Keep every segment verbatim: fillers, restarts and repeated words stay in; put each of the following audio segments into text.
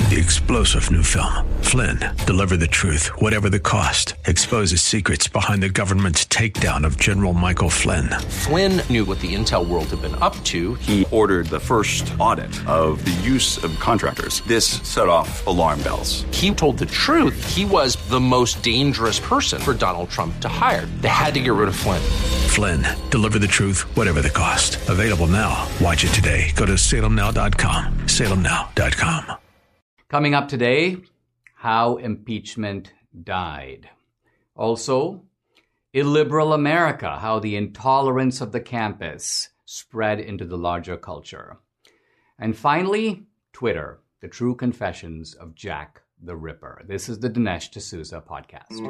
The explosive new film, Flynn, deliver the truth, whatever the cost, exposes secrets behind the government's takedown of General Michael Flynn. Flynn knew what the intel world had been up to. He ordered the first audit of the use of contractors. This set off alarm bells. He told the truth. He was the most dangerous person for Donald Trump to hire. They had to get rid of Flynn. Flynn, deliver the truth, whatever the cost. Available now. Watch it today. Go to salem now dot com. salem now dot com. Coming up today, how impeachment died. Also, illiberal America, how the intolerance of the campus spread into the larger culture. And finally, Twitter, the true confessions of Jack the Ripper. This is the Dinesh D'Souza podcast.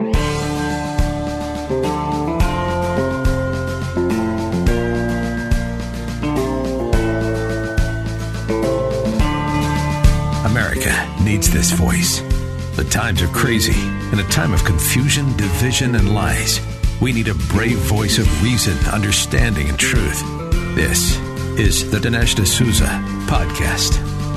America needs this voice. The times are crazy. In a time of confusion, division, and lies, we need a brave voice of reason, understanding, and truth. This is the Dinesh D'Souza podcast.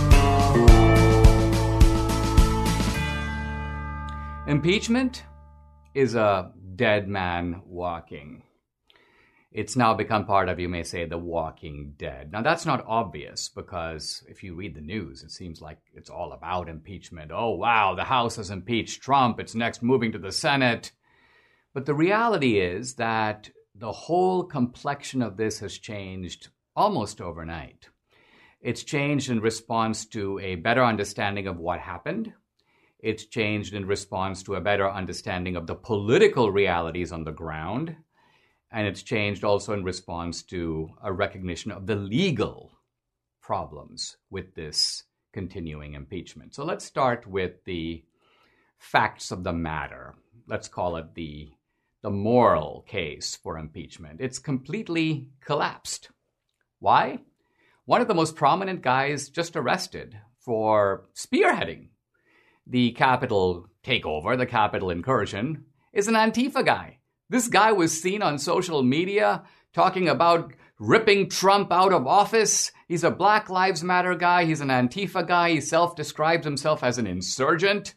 Impeachment is a dead man walking. It's now become part of, you may say, the walking dead. Now, that's not obvious because if you read the news, it seems like it's all about impeachment. Oh, wow, the House has impeached Trump. It's next moving to the Senate. But the reality is that the whole complexion of this has changed almost overnight. It's changed in response to a better understanding of what happened. It's changed in response to a better understanding of the political realities on the ground. And it's changed also in response to a recognition of the legal problems with this continuing impeachment. So let's start with the facts of the matter. Let's call it the, the moral case for impeachment. It's completely collapsed. Why? One of the most prominent guys just arrested for spearheading the Capitol takeover, the Capitol incursion, is an Antifa guy. This guy was seen on social media talking about ripping Trump out of office. He's a Black Lives Matter guy. He's an Antifa guy. He self-describes himself as an insurgent.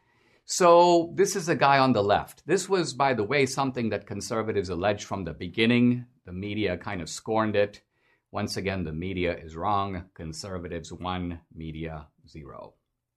So this is a guy on the left. This was, by the way, something that conservatives alleged from the beginning. The media kind of scorned it. Once again, the media is wrong. Conservatives one, media zero.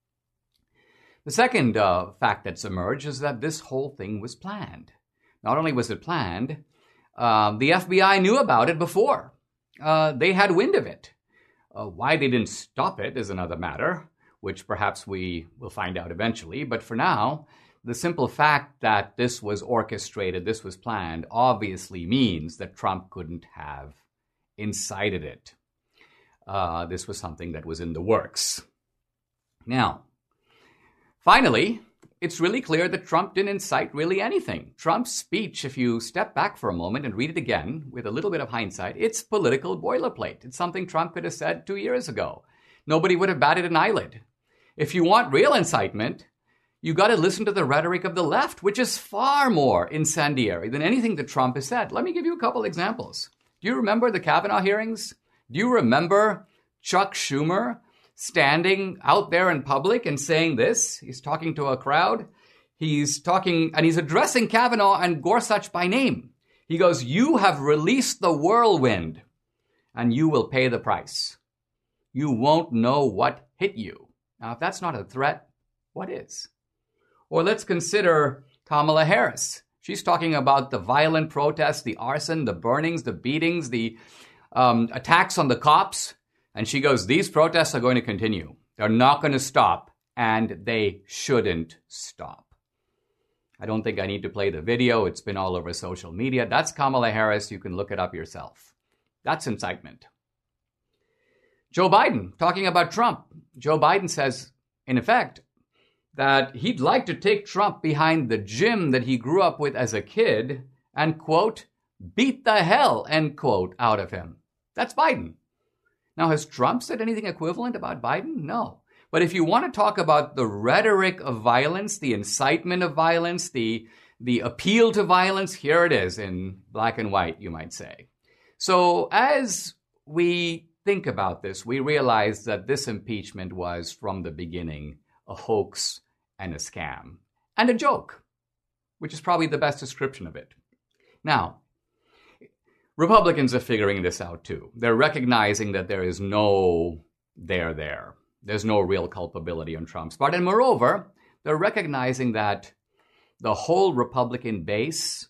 The second uh, fact that's emerged is that this whole thing was planned. Not only was it planned, uh, the F B I knew about it before. Uh, they had wind of it. Uh, why they didn't stop it is another matter, which perhaps we will find out eventually. But for now, the simple fact that this was orchestrated, this was planned, obviously means that Trump couldn't have incited it. Uh, this was something that was in the works. Now, finally, it's really clear that Trump didn't incite really anything. Trump's speech, if you step back for a moment and read it again with a little bit of hindsight, it's political boilerplate. It's something Trump could have said two years ago. Nobody would have batted an eyelid. If you want real incitement, you got to listen to the rhetoric of the left, which is far more incendiary than anything that Trump has said. Let me give you a couple examples. Do you remember the Kavanaugh hearings? Do you remember Chuck Schumer standing out there in public and saying this? He's talking to a crowd. He's talking, and he's addressing Kavanaugh and Gorsuch by name. He goes, "You have released the whirlwind, and you will pay the price. You won't know what hit you." Now, if that's not a threat, what is? Or let's consider Kamala Harris. She's talking about the violent protests, the arson, the burnings, the beatings, the um, attacks on the cops. And she goes, these protests are going to continue. They're not going to stop, and they shouldn't stop. I don't think I need to play the video. It's been all over social media. That's Kamala Harris. You can look it up yourself. That's incitement. Joe Biden, talking about Trump. Joe Biden says, in effect, that he'd like to take Trump behind the gym that he grew up with as a kid and, quote, beat the hell, end quote, out of him. That's Biden. Now, has Trump said anything equivalent about Biden? No. But if you want to talk about the rhetoric of violence, the incitement of violence, the, the appeal to violence, here it is in black and white, you might say. So as we think about this, we realize that this impeachment was, from the beginning, a hoax and a scam and a joke, which is probably the best description of it. Now, Republicans are figuring this out too. They're recognizing that there is no there there. There's no real culpability on Trump's part. And moreover, they're recognizing that the whole Republican base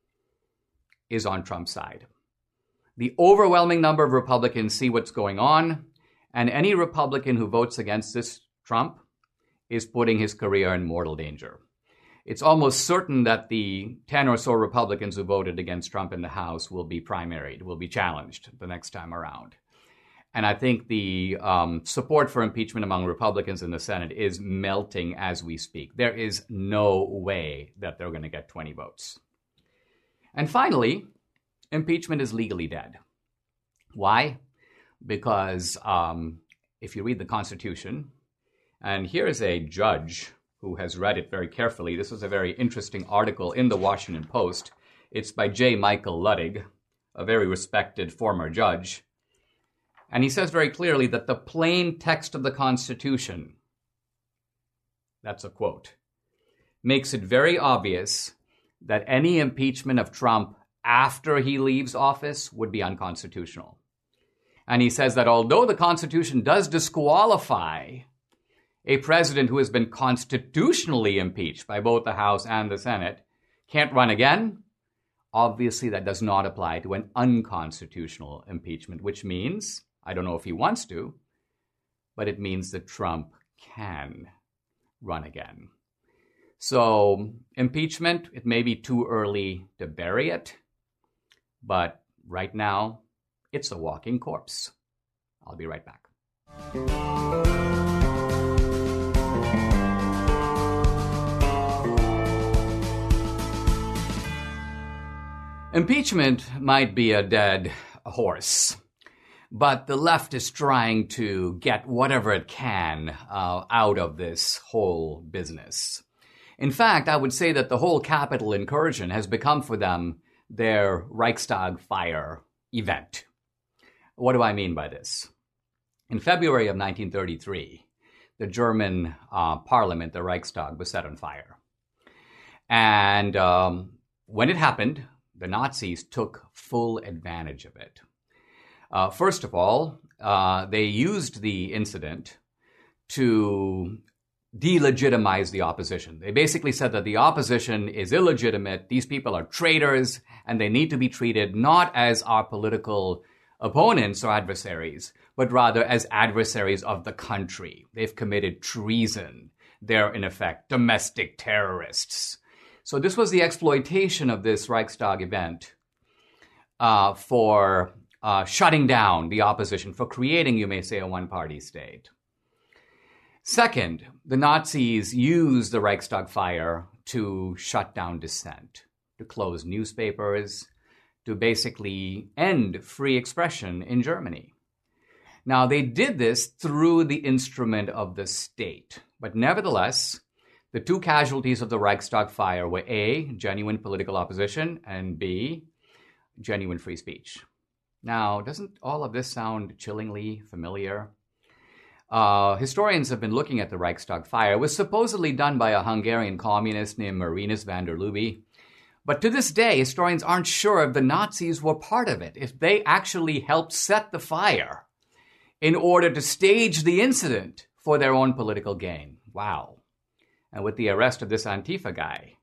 is on Trump's side. The overwhelming number of Republicans see what's going on, and any Republican who votes against this Trump is putting his career in mortal danger. It's almost certain that the ten or so Republicans who voted against Trump in the House will be primaried, will be challenged the next time around. And I think the um, support for impeachment among Republicans in the Senate is melting as we speak. There is no way that they're going to get twenty votes. And finally, impeachment is legally dead. Why? Because um, if you read the Constitution, and here is a judge who has read it very carefully. This was a very interesting article in the Washington Post. It's by J. Michael Luttig, a very respected former judge. And he says very clearly that the plain text of the Constitution, that's a quote, makes it very obvious that any impeachment of Trump after he leaves office would be unconstitutional. And he says that although the Constitution does disqualify a president who has been constitutionally impeached by both the House and the Senate can't run again, obviously that does not apply to an unconstitutional impeachment, which means, I don't know if he wants to, but it means that Trump can run again. So impeachment, it may be too early to bury it, but right now, it's a walking corpse. I'll be right back. Impeachment might be a dead horse, but the left is trying to get whatever it can uh, out of this whole business. In fact, I would say that the whole Capitol incursion has become for them their Reichstag fire event. What do I mean by this? In February of nineteen thirty-three, the German uh, parliament, the Reichstag, was set on fire. And um, when it happened, the Nazis took full advantage of it. Uh, first of all, uh, they used the incident to delegitimize the opposition. They basically said that the opposition is illegitimate, these people are traitors, and they need to be treated not as our political opponents or adversaries, but rather as adversaries of the country. They've committed treason. They're, in effect, domestic terrorists. So this was the exploitation of this Reichstag event uh, for uh, shutting down the opposition, for creating, you may say, a one-party state. Second, the Nazis used the Reichstag fire to shut down dissent, to close newspapers, to basically end free expression in Germany. Now, they did this through the instrument of the state, but nevertheless, the two casualties of the Reichstag fire were A, genuine political opposition, and B, genuine free speech. Now, doesn't all of this sound chillingly familiar? Uh, historians have been looking at the Reichstag fire. It was supposedly done by a Hungarian communist named Marinus van der Lubbe. But to this day, historians aren't sure if the Nazis were part of it, if they actually helped set the fire in order to stage the incident for their own political gain. Wow. And with the arrest of this Antifa guy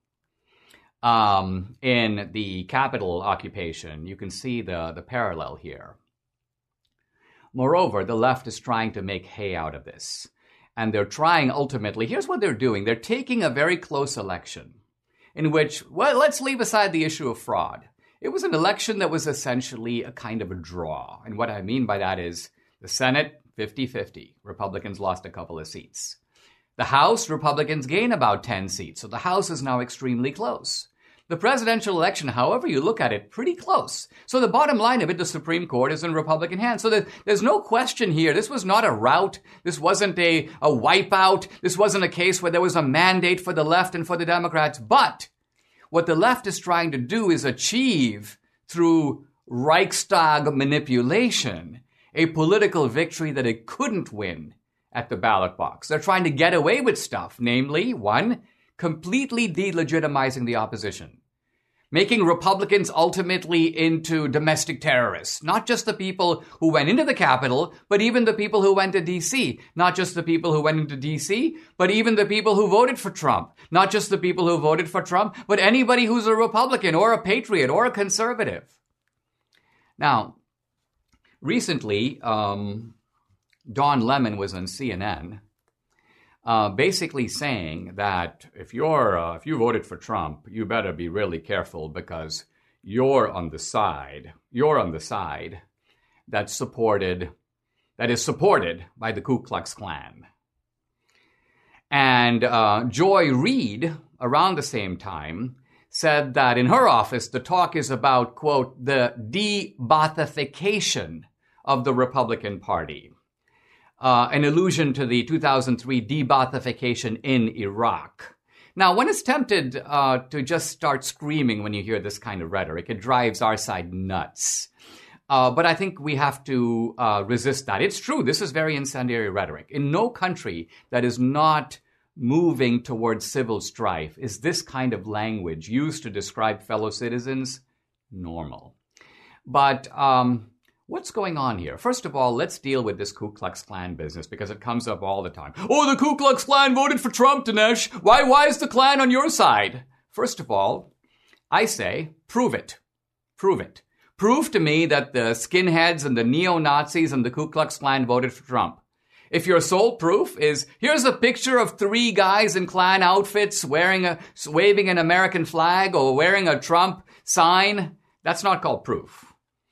um, in the Capitol occupation, you can see the, the parallel here. Moreover, the left is trying to make hay out of this. And they're trying ultimately, here's what they're doing. They're taking a very close election in which, well, let's leave aside the issue of fraud. It was an election that was essentially a kind of a draw. And what I mean by that is the Senate, fifty-fifty. Republicans lost a couple of seats. The House, Republicans gain about ten seats, so the House is now extremely close. The presidential election, however you look at it, pretty close. So the bottom line of it, the Supreme Court is in Republican hands. So there's no question here. This was not a rout. This wasn't a, a wipeout. This wasn't a case where there was a mandate for the left and for the Democrats. But what the left is trying to do is achieve through Reichstag manipulation a political victory that it couldn't win at the ballot box. They're trying to get away with stuff, namely, one, completely delegitimizing the opposition, making Republicans ultimately into domestic terrorists, not just the people who went into the Capitol, but even the people who went to D C, not just the people who went into D C, but even the people who voted for Trump, not just the people who voted for Trump, but anybody who's a Republican or a patriot or a conservative. Now, recently, um, Don Lemon was on C N N, Uh, basically saying that if you're uh, if you voted for Trump, you better be really careful because you're on the side you're on the side that's supported that is supported by the Ku Klux Klan. And uh, Joy Reid, around the same time, said that in her office the talk is about, quote, the de-Baathification of the Republican Party. Uh, an allusion to the two thousand three de-Baathification in Iraq. Now, one is tempted uh, to just start screaming when you hear this kind of rhetoric. It drives our side nuts. Uh, but I think we have to uh, resist that. It's true, this is very incendiary rhetoric. In no country that is not moving towards civil strife is this kind of language used to describe fellow citizens normal. But um, what's going on here? First of all, let's deal with this Ku Klux Klan business because it comes up all the time. Oh, the Ku Klux Klan voted for Trump, Dinesh. Why, why is the Klan on your side? First of all, I say, prove it. Prove it. Prove to me that the skinheads and the neo-Nazis and the Ku Klux Klan voted for Trump. If your sole proof is, here's a picture of three guys in Klan outfits wearing a, waving an American flag or wearing a Trump sign, that's not called proof.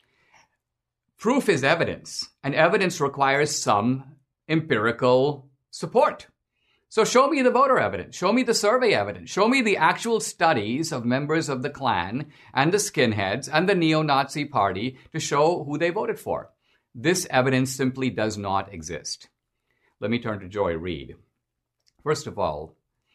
Proof is evidence, and evidence requires some empirical support. So show me the voter evidence. Show me the survey evidence. Show me the actual studies of members of the Klan and the skinheads and the neo-Nazi party to show who they voted for. This evidence simply does not exist. Let me turn to Joy Reid. First of all,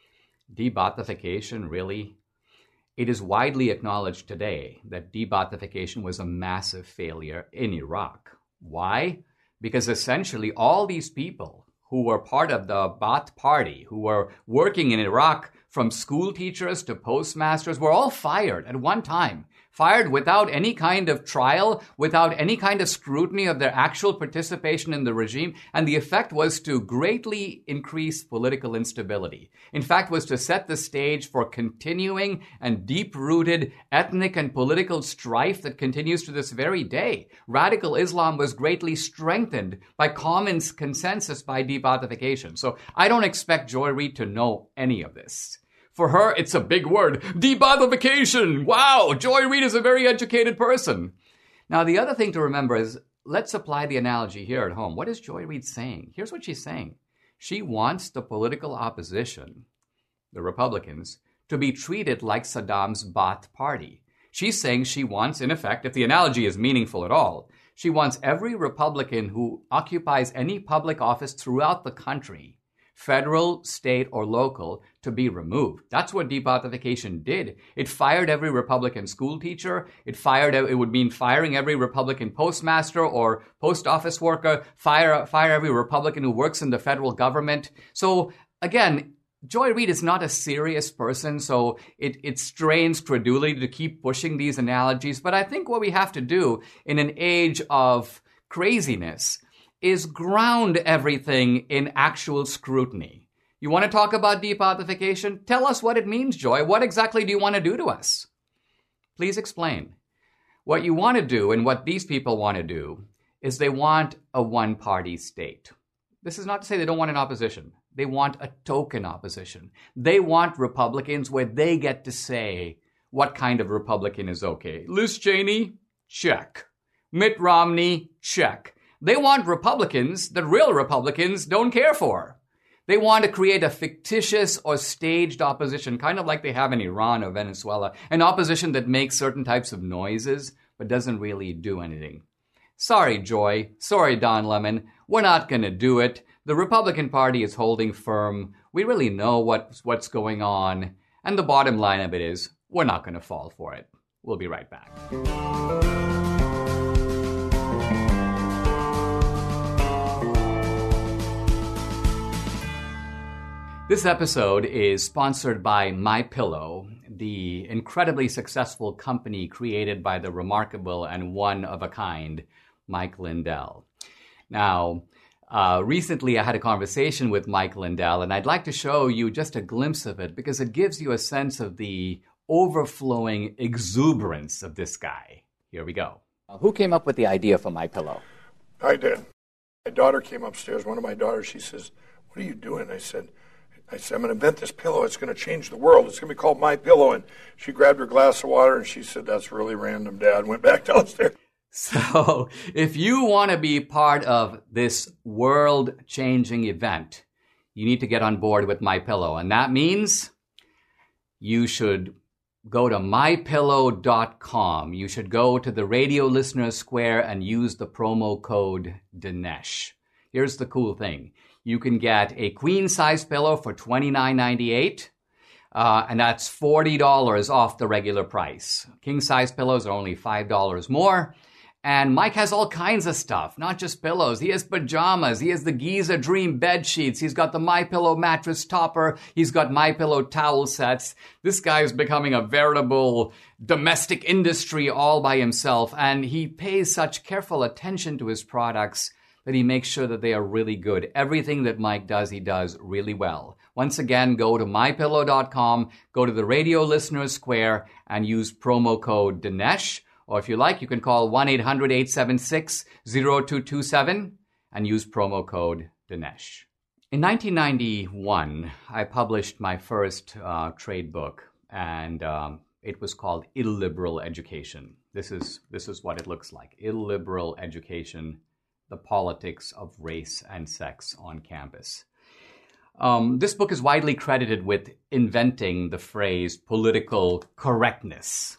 de-Baathification, really? It is widely acknowledged today that de-Baathification was a massive failure in Iraq. Why? Because essentially all these people who were part of the Baath party, who were working in Iraq, from school teachers to postmasters, were all fired at one time. Fired without any kind of trial, without any kind of scrutiny of their actual participation in the regime. And the effect was to greatly increase political instability. In fact, was to set the stage for continuing and deep-rooted ethnic and political strife that continues to this very day. Radical Islam was greatly strengthened by common consensus by de-Baathification. So I don't expect Joy Reid to know any of this. For her, it's a big word. De-Baathification! Wow! Joy Reid is a very educated person. Now, the other thing to remember is, let's apply the analogy here at home. What is Joy Reid saying? Here's what she's saying. She wants the political opposition, the Republicans, to be treated like Saddam's Baath party. She's saying she wants, in effect, if the analogy is meaningful at all, she wants every Republican who occupies any public office throughout the country, federal, state, or local, to be removed. That's what de-Baathification did. It fired every Republican school teacher. It fired. It would mean firing every Republican postmaster or post office worker, fire, fire every Republican who works in the federal government. So again, Joy Reid is not a serious person, so it, it strains credulity to keep pushing these analogies. But I think what we have to do in an age of craziness is ground everything in actual scrutiny. You want to talk about de-Baathification? Tell us what it means, Joy. What exactly do you want to do to us? Please explain. What you want to do and what these people want to do is they want a one-party state. This is not to say they don't want an opposition. They want a token opposition. They want Republicans where they get to say what kind of Republican is okay. Liz Cheney? Check. Mitt Romney? Check. They want Republicans that real Republicans don't care for. They want to create a fictitious or staged opposition, kind of like they have in Iran or Venezuela, an opposition that makes certain types of noises but doesn't really do anything. Sorry, Joy. Sorry, Don Lemon. We're not going to do it. The Republican Party is holding firm. We really know what, what's going on. And the bottom line of it is, we're not going to fall for it. We'll be right back. This episode is sponsored by MyPillow, the incredibly successful company created by the remarkable and one-of-a-kind Mike Lindell. Now, uh, recently I had a conversation with Mike Lindell, and I'd like to show you just a glimpse of it because it gives you a sense of the overflowing exuberance of this guy. Here we go. Uh, who came up with the idea for MyPillow? I did. My daughter came upstairs. One of my daughters, she says, "What are you doing?" I said, I said, "I'm going to invent this pillow. It's going to change the world. It's going to be called MyPillow." And she grabbed her glass of water and she said, "That's really random, Dad," and went back downstairs. So if you want to be part of this world-changing event, you need to get on board with MyPillow. And that means you should go to my pillow dot com. You should go to the Radio Listeners Square and use the promo code Dinesh. Here's the cool thing. You can get a queen-size pillow for twenty-nine ninety-eight, uh, and that's forty dollars off the regular price. King-size pillows are only five dollars more. And Mike has all kinds of stuff, not just pillows. He has pajamas. He has the Giza Dream bed sheets. He's got the MyPillow mattress topper. He's got MyPillow towel sets. This guy is becoming a veritable domestic industry all by himself. And he pays such careful attention to his products that he makes sure that they are really good. Everything that Mike does, he does really well. Once again, go to my pillow dot com, go to the Radio Listeners Square, and use promo code Dinesh. Or if you like, you can call one eight hundred eight seven six zero two two seven and use promo code Dinesh. In nineteen ninety-one, I published my first uh, trade book, and um, it was called Illiberal Education. This is, this is what it looks like. Illiberal Education, the Politics of Race and Sex on Campus. Um, this book is widely credited with inventing the phrase political correctness.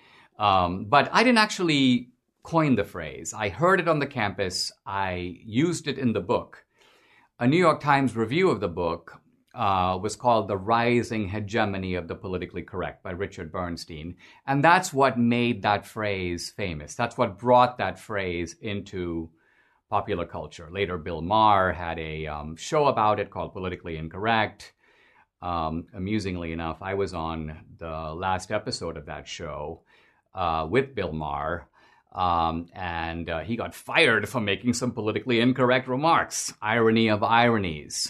Um, but I didn't actually coin the phrase. I heard it on the campus. I used it in the book. A New York Times review of the book uh, was called The Rising Hegemony of the Politically Correct by Richard Bernstein. And that's what made that phrase famous. That's what brought that phrase into popular culture. Later, Bill Maher had a um, show about it called Politically Incorrect. Um, amusingly enough, I was on the last episode of that show Uh, with Bill Maher, um, and uh, he got fired for making some politically incorrect remarks. Irony of ironies.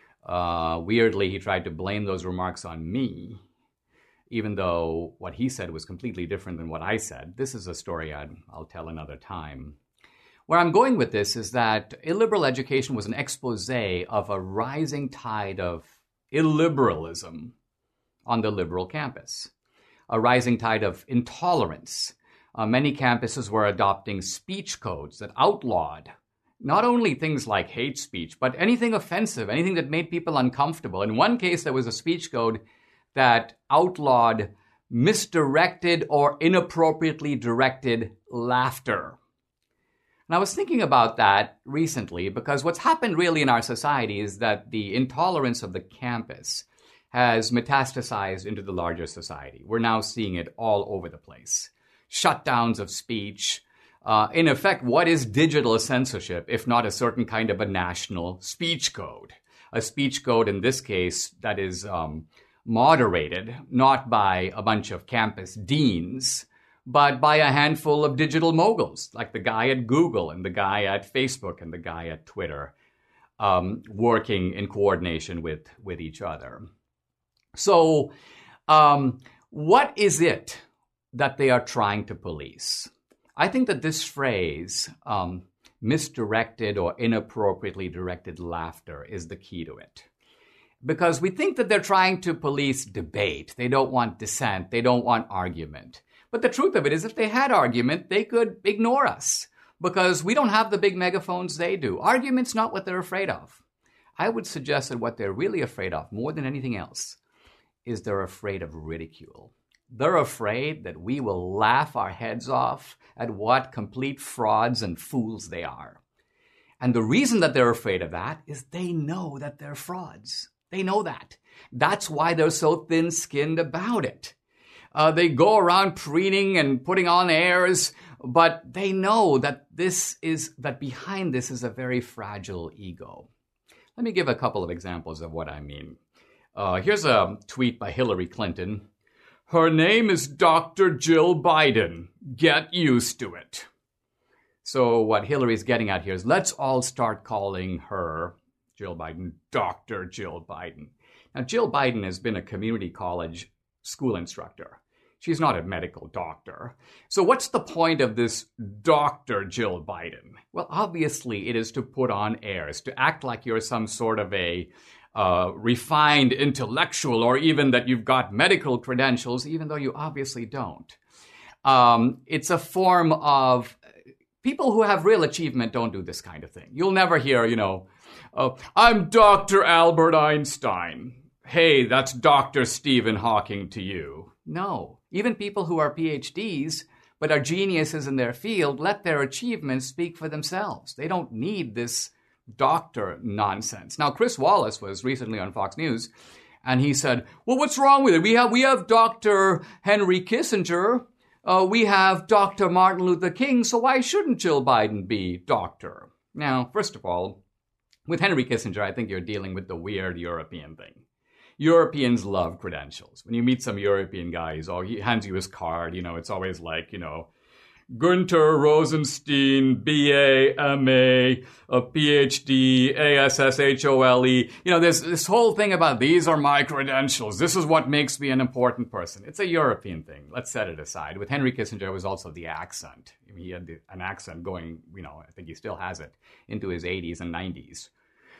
Uh, weirdly, he tried to blame those remarks on me, even though what he said was completely different than what I said. This is a story I'd, I'll tell another time. Where I'm going with this is that illiberal education was an expose of a rising tide of illiberalism on the liberal campus. A rising tide of intolerance. Uh, many campuses were adopting speech codes that outlawed not only things like hate speech, but anything offensive, anything that made people uncomfortable. In one case, there was a speech code that outlawed misdirected or inappropriately directed laughter. And I was thinking about that recently because what's happened really in our society is that the intolerance of the campus has metastasized into the larger society. We're now seeing it all over the place. Shutdowns of speech. Uh, in effect, what is digital censorship if not a certain kind of a national speech code? A speech code, in this case, that is um, moderated not by a bunch of campus deans, but by a handful of digital moguls, like the guy at Google and the guy at Facebook and the guy at Twitter, um, working in coordination with, with each other. So um, what is it that they are trying to police? I think that this phrase, um, misdirected or inappropriately directed laughter, is the key to it. Because we think that they're trying to police debate. They don't want dissent. They don't want argument. But the truth of it is, if they had argument, they could ignore us. Because we don't have the big megaphones they do. Argument's not what they're afraid of. I would suggest that what they're really afraid of, more than anything else, is they're afraid of ridicule. They're afraid that we will laugh our heads off at what complete frauds and fools they are. And the reason that they're afraid of that is they know that they're frauds. They know that. That's why they're so thin-skinned about it. Uh, they go around preening and putting on airs, but they know that this is, that behind this is a very fragile ego. Let me give a couple of examples of what I mean. Uh, here's a tweet by Hillary Clinton. Her name is Doctor Jill Biden. Get used to it. So what Hillary's getting at here is let's all start calling her, Jill Biden, Doctor Jill Biden. Now, Jill Biden has been a community college school instructor. She's not a medical doctor. So what's the point of this Doctor Jill Biden? Well, obviously it is to put on airs, to act like you're some sort of a uh, refined intellectual, or even that you've got medical credentials, even though you obviously don't. Um, it's a form of, people who have real achievement don't do this kind of thing. You'll never hear, you know, uh, I'm Doctor Albert Einstein. Hey, that's Doctor Stephen Hawking to you. No. Even people who are P H Ds but are geniuses in their field, let their achievements speak for themselves. They don't need this doctor nonsense. Now, Chris Wallace was recently on Fox News, and he said, well, what's wrong with it? We have we have Doctor Henry Kissinger. Uh, we have Doctor Martin Luther King, so why shouldn't Jill Biden be doctor? Now, first of all, with Henry Kissinger, I think you're dealing with the weird European thing. Europeans love credentials. When you meet some European guy, he's all, he hands you his card. You know, it's always like, you know, Gunter Rosenstein, B A, M A, a P H D, A S S H O L E. You know, there's this whole thing about these are my credentials. This is what makes me an important person. It's a European thing. Let's set it aside. With Henry Kissinger, it was also the accent. I mean, he had the, an accent going, you know, I think he still has it, into his eighties and nineties.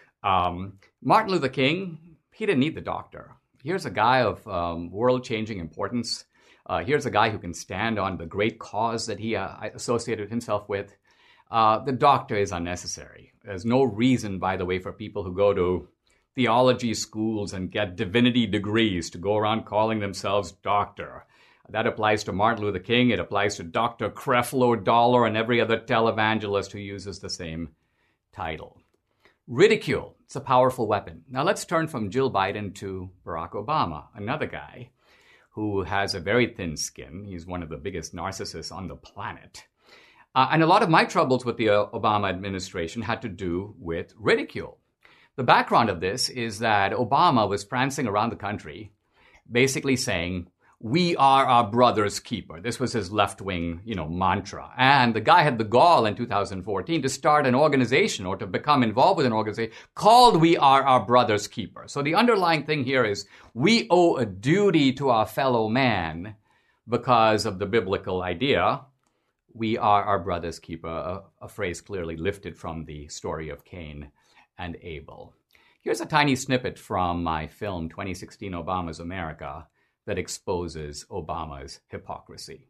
Um, Martin Luther King, he didn't need the doctor. Here's a guy of um, world-changing importance. Uh, here's a guy who can stand on the great cause that he uh, associated himself with. Uh, the doctor is unnecessary. There's no reason, by the way, for people who go to theology schools and get divinity degrees to go around calling themselves doctor. That applies to Martin Luther King. It applies to Doctor Creflo Dollar and every other televangelist who uses the same title. Ridicule. It's a powerful weapon. Now let's turn from Jill Biden to Barack Obama, another guy who has a very thin skin. He's one of the biggest narcissists on the planet. Uh, and a lot of my troubles with the uh, Obama administration had to do with ridicule. The background of this is that Obama was prancing around the country, basically saying, we are our brother's keeper. This was his left-wing, you know, mantra. And the guy had the gall in two thousand fourteen to start an organization or to become involved with an organization called We Are Our Brother's Keeper. So the underlying thing here is we owe a duty to our fellow man because of the biblical idea. We are our brother's keeper, a, a phrase clearly lifted from the story of Cain and Abel. Here's a tiny snippet from my film, twenty sixteen Obama's America, that exposes Obama's hypocrisy.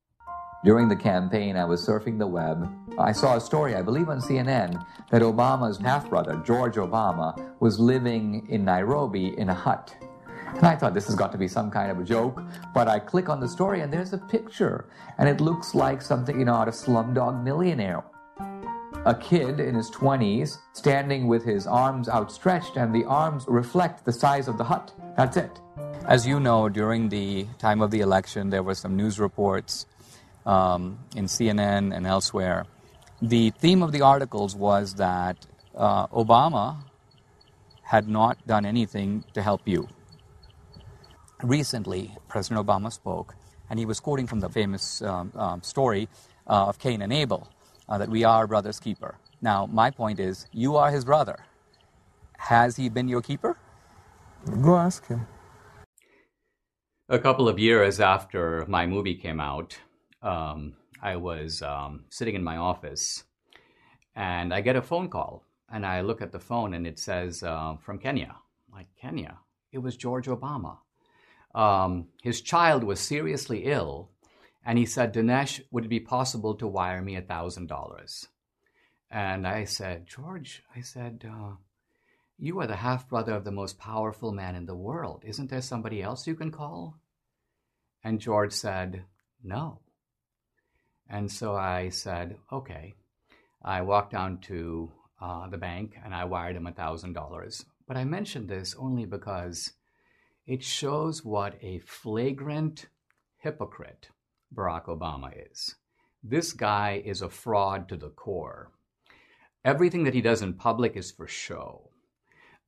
During the campaign, I was surfing the web. I saw a story, I believe on C N N, that Obama's half-brother, George Obama, was living in Nairobi in a hut. And I thought this has got to be some kind of a joke, but I click on the story and there's a picture, and it looks like something, you know, out of Slumdog Millionaire. A kid in his twenties, standing with his arms outstretched, and the arms reflect the size of the hut. That's it. As you know, during the time of the election, there were some news reports um, in C N N and elsewhere. The theme of the articles was that uh, Obama had not done anything to help you. Recently, President Obama spoke, and he was quoting from the famous um, um, story uh, of Cain and Abel, uh, that we are brother's keeper. Now, my point is, you are his brother. Has he been your keeper? Go ask him. A couple of years after my movie came out, um, I was um, sitting in my office, and I get a phone call, and I look at the phone, and it says, uh, from Kenya. I'm like, Kenya? It was George Obama. Um, his child was seriously ill, and he said, Dinesh, would it be possible to wire me one thousand dollars? And I said, George, I said, uh, you are the half-brother of the most powerful man in the world. Isn't there somebody else you can call? And George said, no. And so I said, okay. I walked down to uh, the bank and I wired him one thousand dollars. But I mentioned this only because it shows what a flagrant hypocrite Barack Obama is. This guy is a fraud to the core. Everything that he does in public is for show.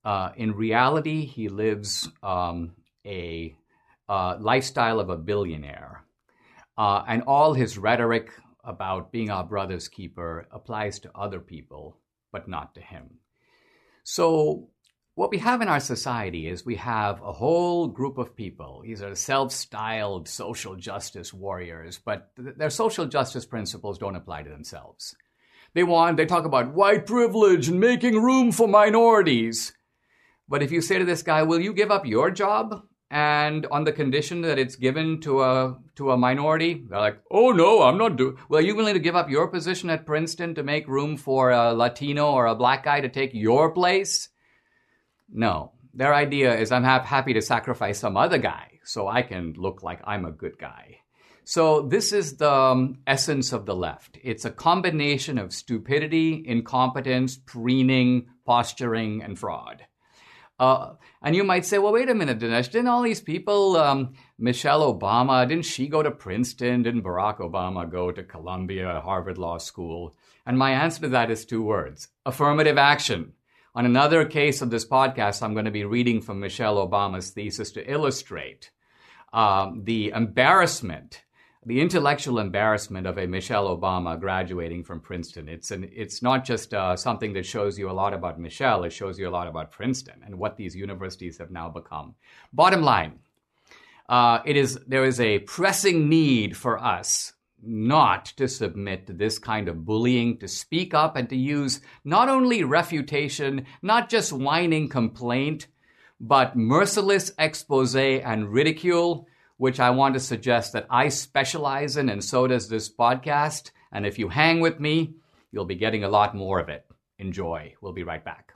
Uh, in reality, he lives um, a uh, lifestyle of a billionaire. Uh, and all his rhetoric about being our brother's keeper applies to other people, but not to him. So what we have in our society is we have a whole group of people. These are self-styled social justice warriors, but th- their social justice principles don't apply to themselves. They want, they talk about white privilege and making room for minorities. But if you say to this guy, will you give up your job? And on the condition that it's given to a to a minority, they're like, oh no, I'm not doing. Well, are you willing to give up your position at Princeton to make room for a Latino or a black guy to take your place? No. Their idea is I'm ha- happy to sacrifice some other guy so I can look like I'm a good guy. So this is the um, essence of the left. It's a combination of stupidity, incompetence, preening, posturing, and fraud. Uh, and you might say, well, wait a minute, Dinesh, didn't all these people, um, Michelle Obama, didn't she go to Princeton? Didn't Barack Obama go to Columbia, Harvard Law School? And my answer to that is two words: affirmative action. On another case of this podcast, I'm going to be reading from Michelle Obama's thesis to illustrate um, the embarrassment, the intellectual embarrassment of a Michelle Obama graduating from Princeton. It's an, it's not just uh, something that shows you a lot about Michelle, it shows you a lot about Princeton and what these universities have now become. Bottom line, uh, it is there is a pressing need for us not to submit to this kind of bullying, to speak up and to use not only refutation, not just whining complaint, but merciless expose and ridicule, which I want to suggest that I specialize in, and so does this podcast. And if you hang with me, you'll be getting a lot more of it. Enjoy. We'll be right back.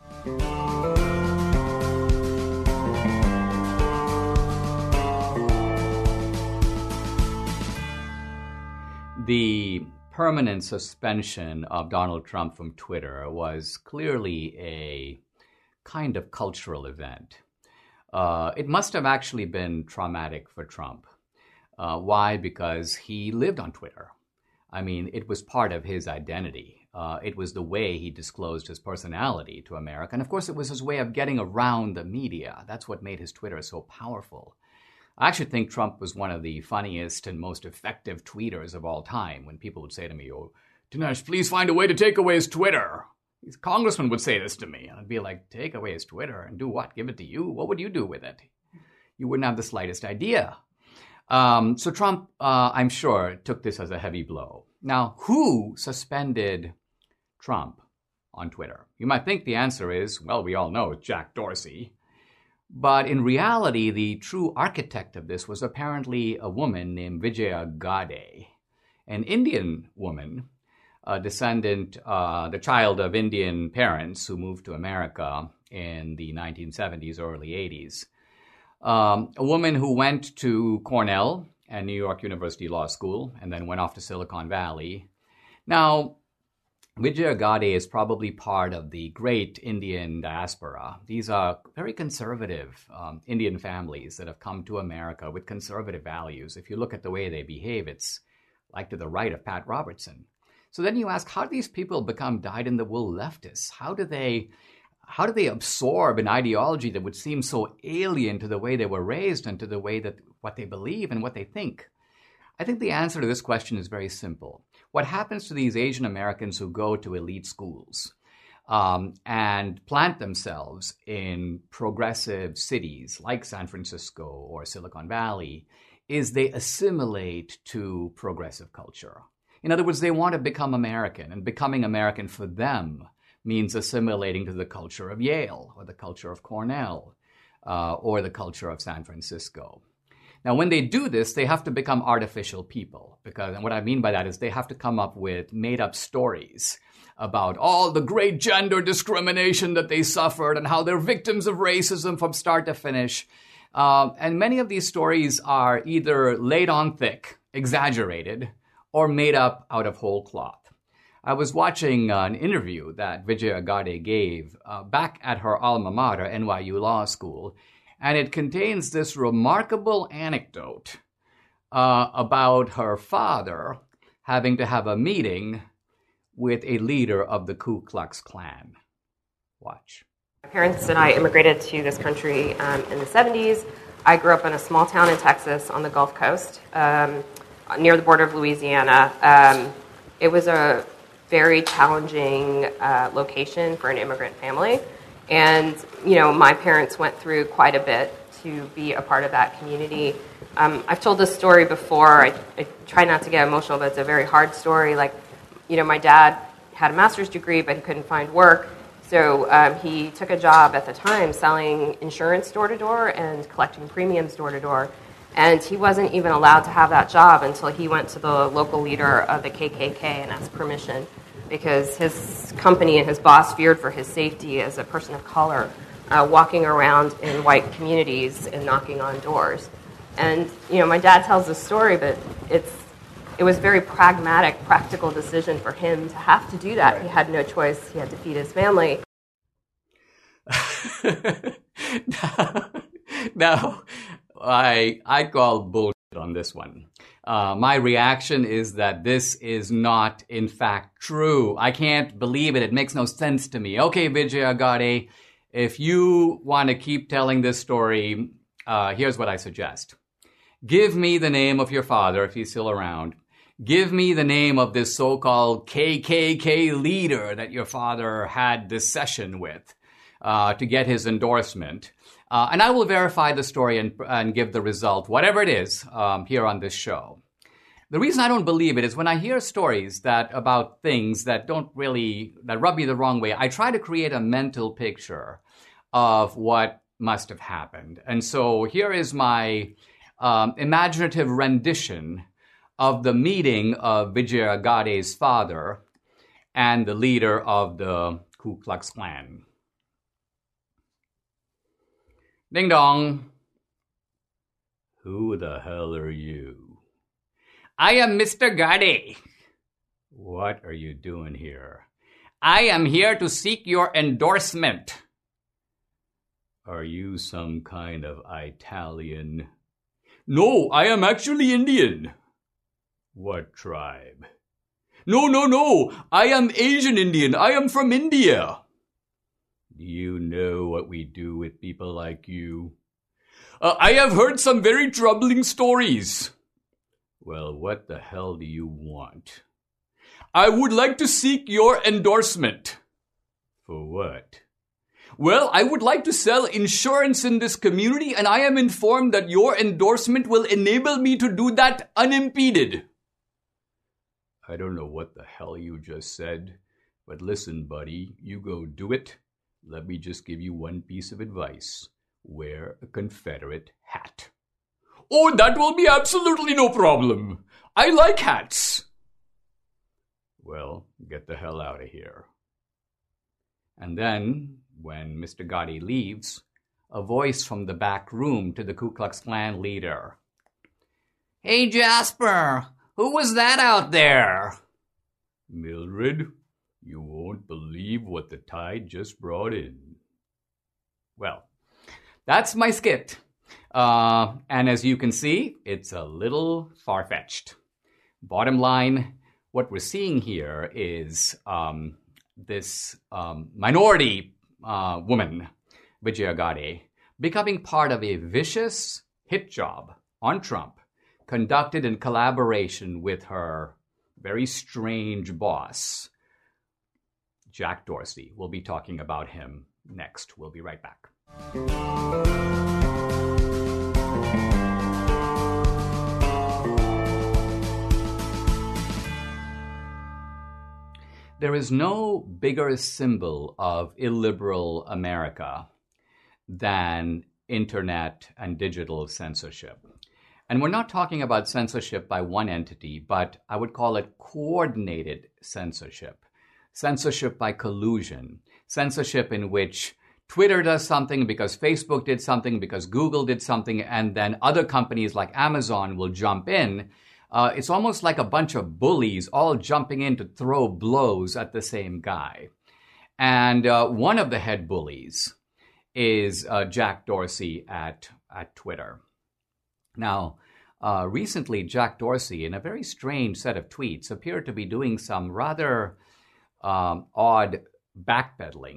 The permanent suspension of Donald Trump from Twitter was clearly a kind of cultural event. Uh, it must have actually been traumatic for Trump. Uh, why? Because he lived on Twitter. I mean, it was part of his identity. Uh, it was the way he disclosed his personality to America. And of course, it was his way of getting around the media. That's what made his Twitter so powerful. I actually think Trump was one of the funniest and most effective tweeters of all time. When people would say to me, oh, Dinesh, please find a way to take away his Twitter. These congressmen would say this to me. And I'd be like, take away his Twitter and do what? Give it to you? What would you do with it? You wouldn't have the slightest idea. Um, so Trump, uh, I'm sure, took this as a heavy blow. Now, who suspended Trump on Twitter? You might think the answer is, well, we all know it's Jack Dorsey. But in reality, the true architect of this was apparently a woman named Vijaya Gadde, an Indian woman, a descendant, uh, the child of Indian parents who moved to America in the nineteen seventies, early eighties. Um, a woman who went to Cornell and New York University Law School and then went off to Silicon Valley. Now, Vijaya Gadde is probably part of the great Indian diaspora. These are very conservative um, Indian families that have come to America with conservative values. If you look at the way they behave, it's like to the right of Pat Robertson. So then you ask, how do these people become dyed-in-the-wool leftists? How do they, how do they absorb an ideology that would seem so alien to the way they were raised and to the way that what they believe and what they think? I think the answer to this question is very simple. What happens to these Asian Americans who go to elite schools um, and plant themselves in progressive cities like San Francisco or Silicon Valley is they assimilate to progressive culture. In other words, they want to become American, and becoming American for them means assimilating to the culture of Yale or the culture of Cornell uh, or the culture of San Francisco. Now, when they do this, they have to become artificial people, because, and what I mean by that is they have to come up with made-up stories about all the great gender discrimination that they suffered and how they're victims of racism from start to finish. Uh, and many of these stories are either laid on thick, exaggerated, or made up out of whole cloth. I was watching uh, an interview that Vijaya Gadde gave uh, back at her alma mater, N Y U Law School, and it contains this remarkable anecdote uh, about her father having to have a meeting with a leader of the Ku Klux Klan. Watch. My parents and I immigrated to this country um, in the seventies. I grew up in a small town in Texas on the Gulf Coast, um, near the border of Louisiana. Um, it was a very challenging uh, location for an immigrant family. And, you know, my parents went through quite a bit to be a part of that community. Um, I've told this story before. I, I try not to get emotional, but it's a very hard story. Like, you know, my dad had a master's degree, but he couldn't find work. So um, he took a job at the time selling insurance door-to-door and collecting premiums door-to-door. And he wasn't even allowed to have that job until he went to the local leader of the K K K and asked permission, because his company and his boss feared for his safety as a person of color, uh, walking around in white communities and knocking on doors. And, you know, my dad tells this story, but it's it was a very pragmatic, practical decision for him to have to do that. Right. He had no choice. He had to feed his family. now, now, I I call bullshit on this one. Uh, my reaction is that this is not, in fact, true. I can't believe it. It makes no sense to me. Okay, Vijaya Gadde, if you want to keep telling this story, uh, here's what I suggest. Give me the name of your father, if he's still around. Give me the name of this so-called K K K leader that your father had this session with uh, to get his endorsement. Uh, and I will verify the story and, and give the result, whatever it is, um, here on this show. The reason I don't believe it is when I hear stories that about things that don't really, that rub me the wrong way, I try to create a mental picture of what must have happened. And so here is my um, imaginative rendition of the meeting of Vijaya Gadde's father and the leader of the Ku Klux Klan. Ding dong. Who the hell are you? I am Mister Gadde. What are you doing here? I am here to seek your endorsement. Are you some kind of Italian? No, I am actually Indian. What tribe? No, no, no. I am Asian Indian. I am from India. Do you know what we do with people like you? Uh, I have heard some very troubling stories. Well, what the hell do you want? I would like to seek your endorsement. For what? Well, I would like to sell insurance in this community, and I am informed that your endorsement will enable me to do that unimpeded. I don't know what the hell you just said, but listen, buddy, you go do it. Let me just give you one piece of advice. Wear a Confederate hat. Oh, that will be absolutely no problem. I like hats. Well, get the hell out of here. And then, when Mister Gadde leaves, a voice from the back room to the Ku Klux Klan leader. Hey, Jasper, who was that out there? Mildred, you won't believe what the tide just brought in. Well, that's my skit. Uh, and as you can see, it's a little far-fetched. Bottom line, what we're seeing here is um, this um, minority uh, woman, Vijaya Gadde, becoming part of a vicious hit job on Trump, conducted in collaboration with her very strange boss, Jack Dorsey. We'll be talking about him next. We'll be right back. There is no bigger symbol of illiberal America than internet and digital censorship. And we're not talking about censorship by one entity, but I would call it coordinated censorship. Censorship by collusion. Censorship in which Twitter does something because Facebook did something, because Google did something, and then other companies like Amazon will jump in. Uh, it's almost like a bunch of bullies all jumping in to throw blows at the same guy. And uh, one of the head bullies is uh, Jack Dorsey at, at Twitter. Now, uh, recently, Jack Dorsey, in a very strange set of tweets, appeared to be doing some rather um, odd backpedaling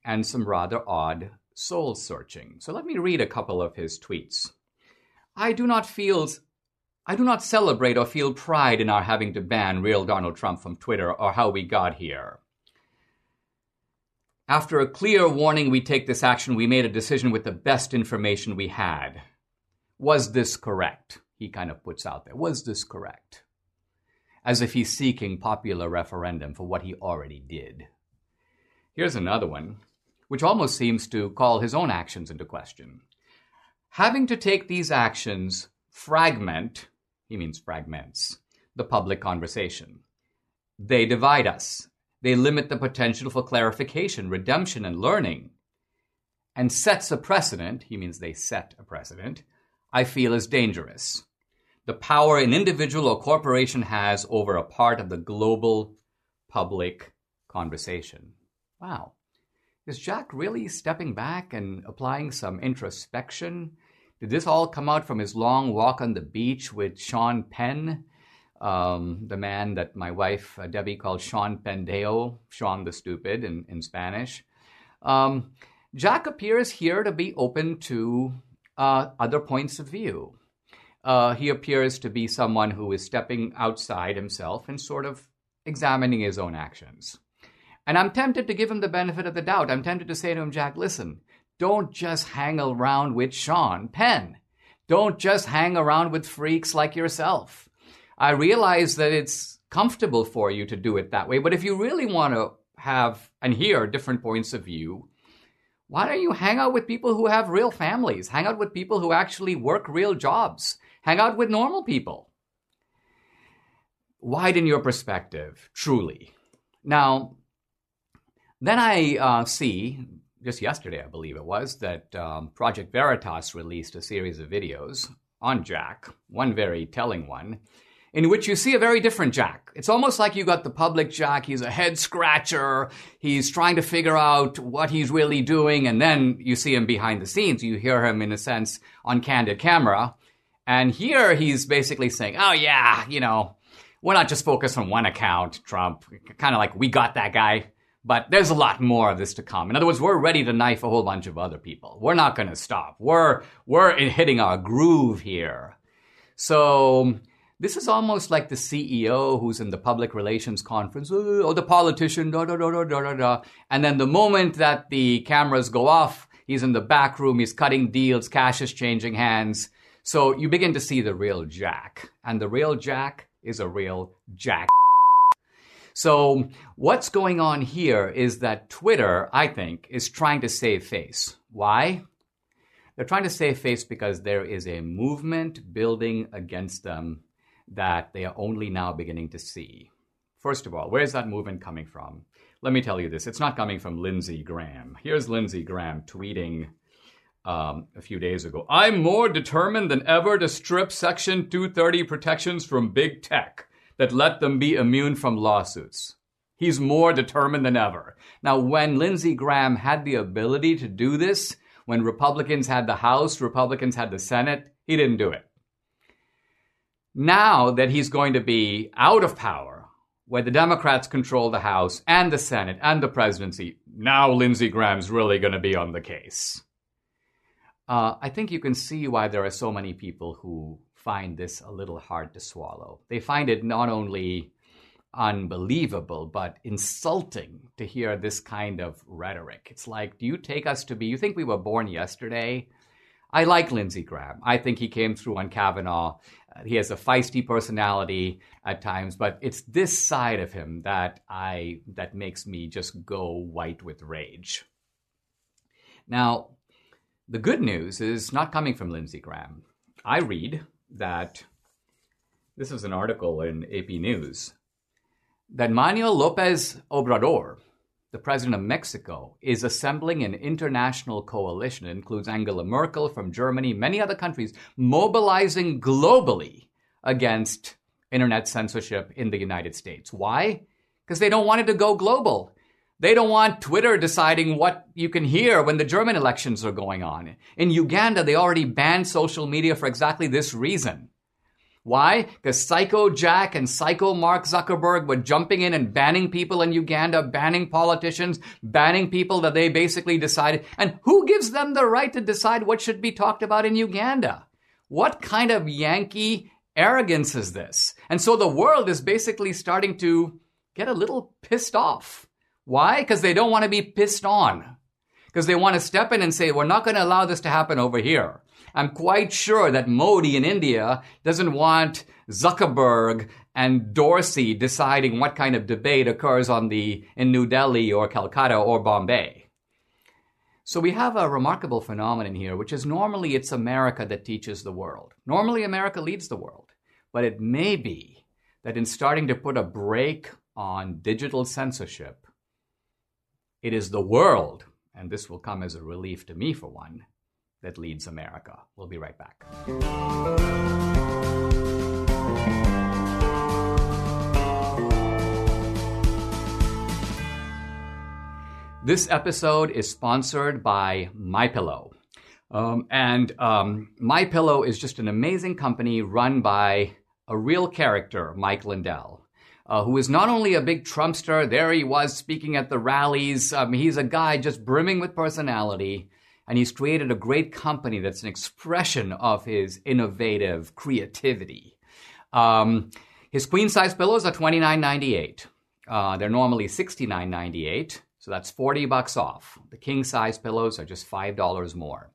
and some rather odd soul searching. So let me read a couple of his tweets. I do not feel, I do not celebrate or feel pride in our having to ban real Donald Trump from Twitter or how we got here. After a clear warning we take this action, we made a decision with the best information we had. Was this correct? He kind of puts out there. Was this correct? As if he's seeking popular referendum for what he already did. Here's another one, which almost seems to call his own actions into question. Having to take these actions fragment, he means fragments, the public conversation. They divide us. They limit the potential for clarification, redemption, and learning, and sets a precedent, he means they set a precedent, I feel is dangerous. The power an individual or corporation has over a part of the global public conversation. Wow. Is Jack really stepping back and applying some introspection? Did this all come out from his long walk on the beach with Sean Penn? Um, the man that my wife, uh, Debbie, called Sean Pendeo, Sean the Stupid in, in Spanish. Um, Jack appears here to be open to uh, other points of view. Uh, he appears to be someone who is stepping outside himself and sort of examining his own actions. And I'm tempted to give him the benefit of the doubt. I'm tempted to say to him, Jack, listen, don't just hang around with Sean Penn. Don't just hang around with freaks like yourself. I realize that it's comfortable for you to do it that way, but if you really want to have and hear different points of view, why don't you hang out with people who have real families? Hang out with people who actually work real jobs. Hang out with normal people. Widen your perspective, truly. Now, then I uh, see, just yesterday I believe it was, that um, Project Veritas released a series of videos on Jack, one very telling one, in which you see a very different Jack. It's almost like you got the public Jack. He's a head scratcher. He's trying to figure out what he's really doing. And then you see him behind the scenes. You hear him, in a sense, on candid camera. And here he's basically saying, oh, yeah, you know, we're not just focused on one account, Trump. Kind of like, we got that guy. But there's a lot more of this to come. In other words, we're ready to knife a whole bunch of other people. We're not going to stop. We're, we're hitting our groove here. So this is almost like the C E O who's in the public relations conference, or the politician, da, da, da, da, da, da. And then the moment that the cameras go off, he's in the back room, he's cutting deals, cash is changing hands. So you begin to see the real Jack. And the real Jack is a real Jack. So what's going on here is that Twitter, I think, is trying to save face. Why? They're trying to save face because there is a movement building against them that they are only now beginning to see. First of all, where is that movement coming from? Let me tell you this. It's not coming from Lindsey Graham. Here's Lindsey Graham tweeting um, a few days ago. I'm more determined than ever to strip Section two thirty protections from big tech that let them be immune from lawsuits. He's more determined than ever. Now, when Lindsey Graham had the ability to do this, when Republicans had the House, Republicans had the Senate, he didn't do it. Now that he's going to be out of power, where the Democrats control the House and the Senate and the presidency, now Lindsey Graham's really going to be on the case. Uh, I think you can see why there are so many people who find this a little hard to swallow. They find it not only unbelievable, but insulting to hear this kind of rhetoric. It's like, do you take us to be, you think we were born yesterday? I like Lindsey Graham. I think he came through on Kavanaugh. Uh, he has a feisty personality at times, but it's this side of him that I that makes me just go white with rage. Now, the good news is not coming from Lindsey Graham. I read that, this is an article in A P News, that Manuel López Obrador, the president of Mexico, is assembling an international coalition. It includes Angela Merkel from Germany, many other countries, mobilizing globally against internet censorship in the United States. Why? Because they don't want it to go global. They don't want Twitter deciding what you can hear when the German elections are going on. In Uganda, they already banned social media for exactly this reason. Why? Because Psycho Jack and Psycho Mark Zuckerberg were jumping in and banning people in Uganda, banning politicians, banning people that they basically decided. And who gives them the right to decide what should be talked about in Uganda? What kind of Yankee arrogance is this? And so the world is basically starting to get a little pissed off. Why? Because they don't want to be pissed on. Because they want to step in and say, we're not going to allow this to happen over here. I'm quite sure that Modi in India doesn't want Zuckerberg and Dorsey deciding what kind of debate occurs on the in New Delhi or Calcutta or Bombay. So we have a remarkable phenomenon here, which is normally it's America that teaches the world. Normally America leads the world. But it may be that in starting to put a brake on digital censorship, it is the world, and this will come as a relief to me for one, that leads America. We'll be right back. This episode is sponsored by MyPillow. Um, and um, MyPillow is just an amazing company run by a real character, Mike Lindell, uh, who is not only a big Trumpster, there he was speaking at the rallies. Um, he's a guy just brimming with personality. And he's created a great company that's an expression of his innovative creativity. Um, his queen-size pillows are twenty-nine ninety-eight. Uh, they're normally sixty-nine ninety-eight, so that's forty bucks off. The king-size pillows are just five dollars more.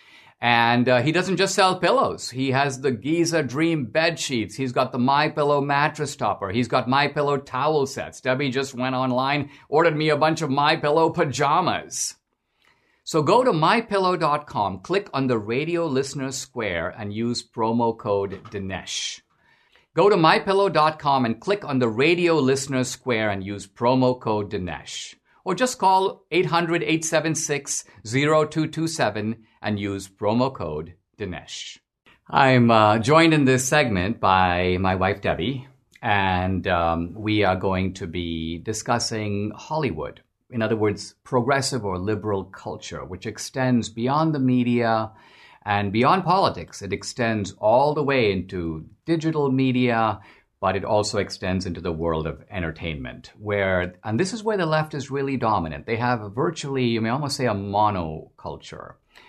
And uh, he doesn't just sell pillows. He has the Giza Dream bed sheets. He's got the MyPillow mattress topper. He's got MyPillow towel sets. Debbie just went online, ordered me a bunch of MyPillow pajamas. So go to my pillow dot com, click on the radio listener square and use promo code Dinesh. Go to my pillow dot com and click on the radio listener square and use promo code Dinesh. Or just call eight hundred, eight seven six, zero two two seven and use promo code Dinesh. I'm uh, joined in this segment by my wife Debbie, and um, we are going to be discussing Hollywood. In other words, progressive or liberal culture, which extends beyond the media and beyond politics. It extends all the way into digital media, but it also extends into the world of entertainment, where, and this is where the left is really dominant. They have a virtually, you may almost say, a monoculture.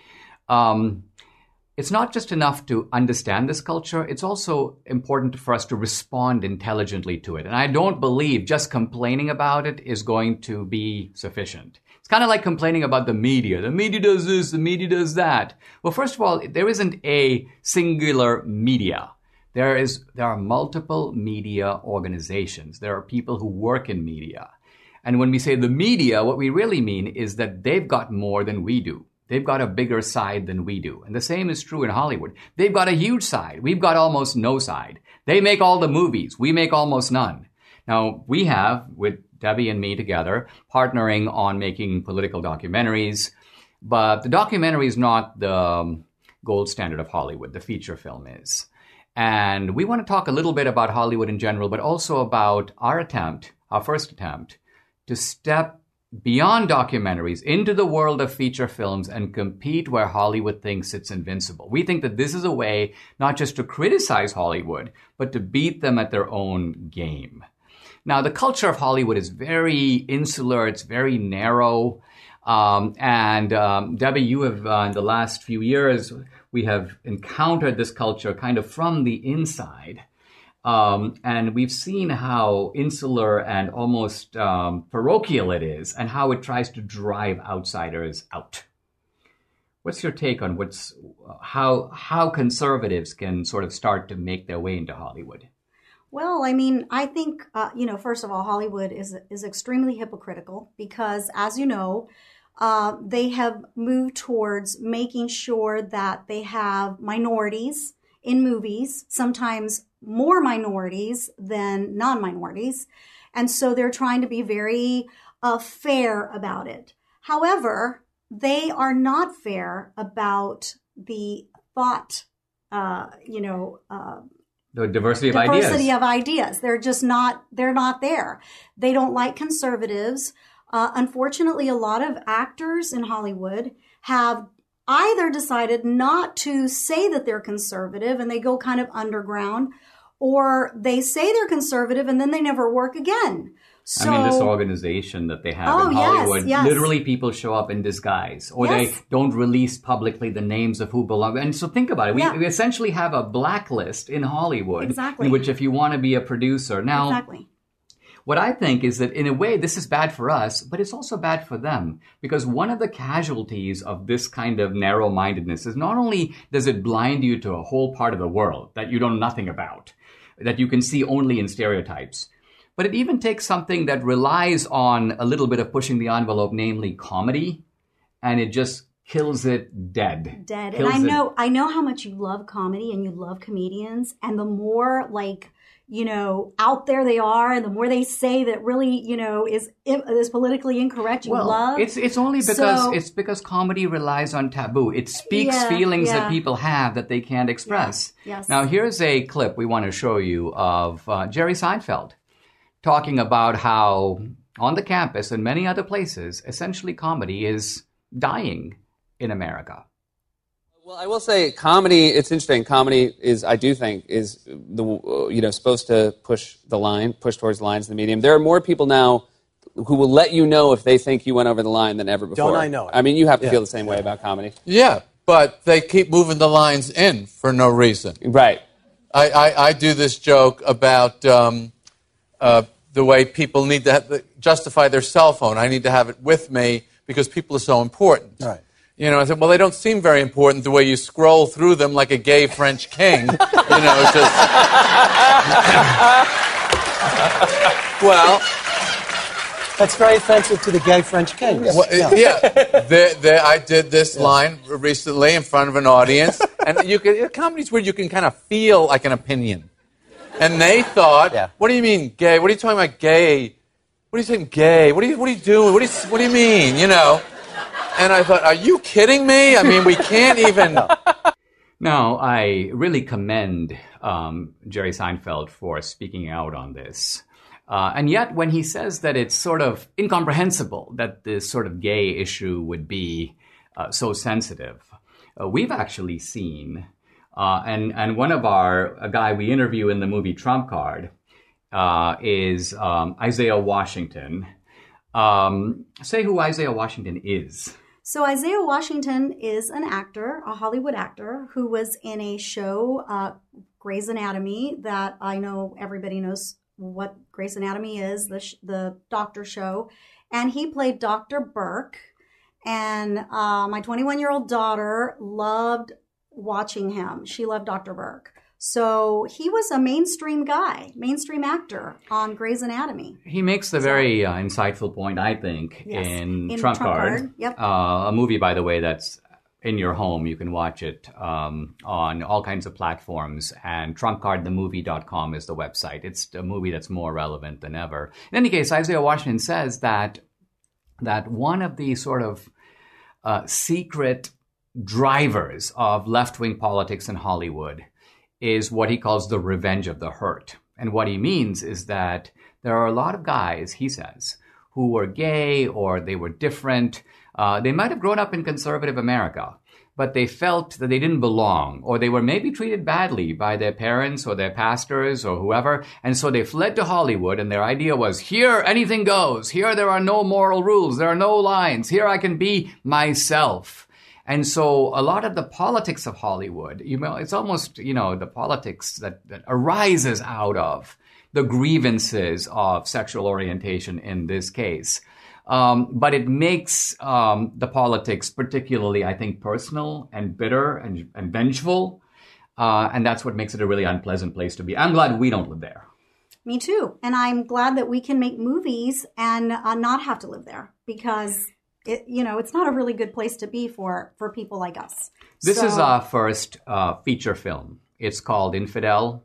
Um, It's not just enough to understand this culture, it's also important for us to respond intelligently to it. And I don't believe just complaining about it is going to be sufficient. It's kind of like complaining about the media. The media does this, the media does that. Well, first of all, there isn't a singular media. There is, there are multiple media organizations. There are people who work in media. And when we say the media, what we really mean is that they've got more than we do. They've got a bigger side than we do. And the same is true in Hollywood. They've got a huge side. We've got almost no side. They make all the movies. We make almost none. Now, we have, with Debbie and me together, partnering on making political documentaries. But the documentary is not the gold standard of Hollywood. The feature film is. And we want to talk a little bit about Hollywood in general, but also about our attempt, our first attempt, to step beyond documentaries into the world of feature films and compete where Hollywood thinks it's invincible. We think that this is a way not just to criticize Hollywood, but to beat them at their own game. Now, the culture of Hollywood is very insular. It's very narrow. Um, and um, Debbie, you have, uh, in the last few years, we have encountered this culture kind of from the inside. Um, and we've seen how insular and almost um, parochial it is and how it tries to drive outsiders out. What's your take on what's how how conservatives can sort of start to make their way into Hollywood? Well, I mean, I think, uh, you know, first of all, Hollywood is is extremely hypocritical because, as you know, uh, they have moved towards making sure that they have minorities in movies, sometimes more minorities than non-minorities. And so they're trying to be very uh, fair about it. However, they are not fair about the thought, uh, you know, uh, the diversity of diversity ideas. Diversity of ideas. They're just not, they're not there. They don't like conservatives. Uh, unfortunately, a lot of actors in Hollywood have either decided not to say that they're conservative and they go kind of underground, or they say they're conservative and then they never work again. So, I mean, this organization that they have oh, in Hollywood, yes, yes. literally people show up in disguise, or Yes. they don't release publicly the names of who belong. And so think about it. We, Yeah. we essentially have a blacklist in Hollywood, Exactly. in which if you want to be a producer. Now, exactly. what I think is that in a way, this is bad for us, but it's also bad for them. Because one of the casualties of this kind of narrow-mindedness is not only does it blind you to a whole part of the world that you know nothing about, that you can see only in stereotypes, but it even takes something that relies on a little bit of pushing the envelope, namely comedy, and it just kills it dead. Dead. Kills and I it- know I know how much you love comedy and you love comedians, and the more like, you know, out there they are, and the more they say that really, you know, is is politically incorrect, you Well, love. it's it's only because So- it's because comedy relies on taboo. It speaks Yeah, feelings yeah. that people have that they can't express. Yeah, yes. Now, here's a clip we want to show you of uh, Jerry Seinfeld talking about how on the campus and many other places, essentially comedy is dying in America. Well, I will say comedy, it's interesting. Comedy is, I do think, is the uh, you know supposed to push the line, push towards the lines of the medium. There are more people now who will let you know if they think you went over the line than ever before. Don't I know it? I mean, you have to Yeah. feel the same way about comedy. Yeah, but they keep moving the lines in for no reason. Right. I, I, I do this joke about um, uh, the way people need to have, justify their cell phone. I need to have it with me because people are so important. Right. You know, I said, well, they don't seem very important the way you scroll through them like a gay French king. You know, it's just... well... That's very offensive to the gay French king. Well, yeah, there, there, I did this line recently in front of an audience, and you can, comedy's where you can kind of feel like an opinion. And they thought, Yeah. "What do you mean gay? What are you talking about gay? What are you saying gay? What are you, what are you doing? What do you, what do you mean? You know?" And I thought, "Are you kidding me? I mean, we can't even." Now, I really commend um, Jerry Seinfeld for speaking out on this. Uh, and yet, when he says that it's sort of incomprehensible that this sort of gay issue would be uh, so sensitive, uh, we've actually seen, uh, and, and one of our, a guy we interview in the movie Trump Card uh, is um, Isaiah Washington. Um, say who Isaiah Washington is. So Isaiah Washington is an actor, a Hollywood actor, who was in a show, uh, Grey's Anatomy, that I know everybody knows what Grey's Anatomy is, the sh- the doctor show. And he played Doctor Burke. And uh, my twenty-one-year-old daughter loved watching him. She loved Doctor Burke. So he was a mainstream guy, mainstream actor on Grey's Anatomy. He makes the very uh, insightful point, I think, Yes, in, in Trump, Trump Card. Card, yep. Uh, a movie, by the way, that's in your home. You can watch it um, on all kinds of platforms. And trump card the movie dot com is the website. It's a movie that's more relevant than ever. In any case, Isaiah Washington says that, that one of the sort of uh, secret drivers of left-wing politics in Hollywood is what he calls the revenge of the hurt. And what he means is that there are a lot of guys, he says, who were gay or they were different. Uh, they might have grown up in conservative America, but they felt that they didn't belong, or they were maybe treated badly by their parents or their pastors or whoever. And so they fled to Hollywood, and their idea was, here anything goes. Here there are no moral rules. There are no lines. Here I can be myself. And so a lot of the politics of Hollywood, you know, it's almost, you know, the politics that, that arises out of the grievances of sexual orientation in this case. Um, but it makes um, the politics particularly, I think, personal and bitter and, and vengeful. Uh, and that's what makes it a really unpleasant place to be. I'm glad we don't live there. Me too. And I'm glad that we can make movies and uh, not have to live there, because it, you know, it's not a really good place to be for, for people like us. This So- is our first uh, feature film. It's called Infidel.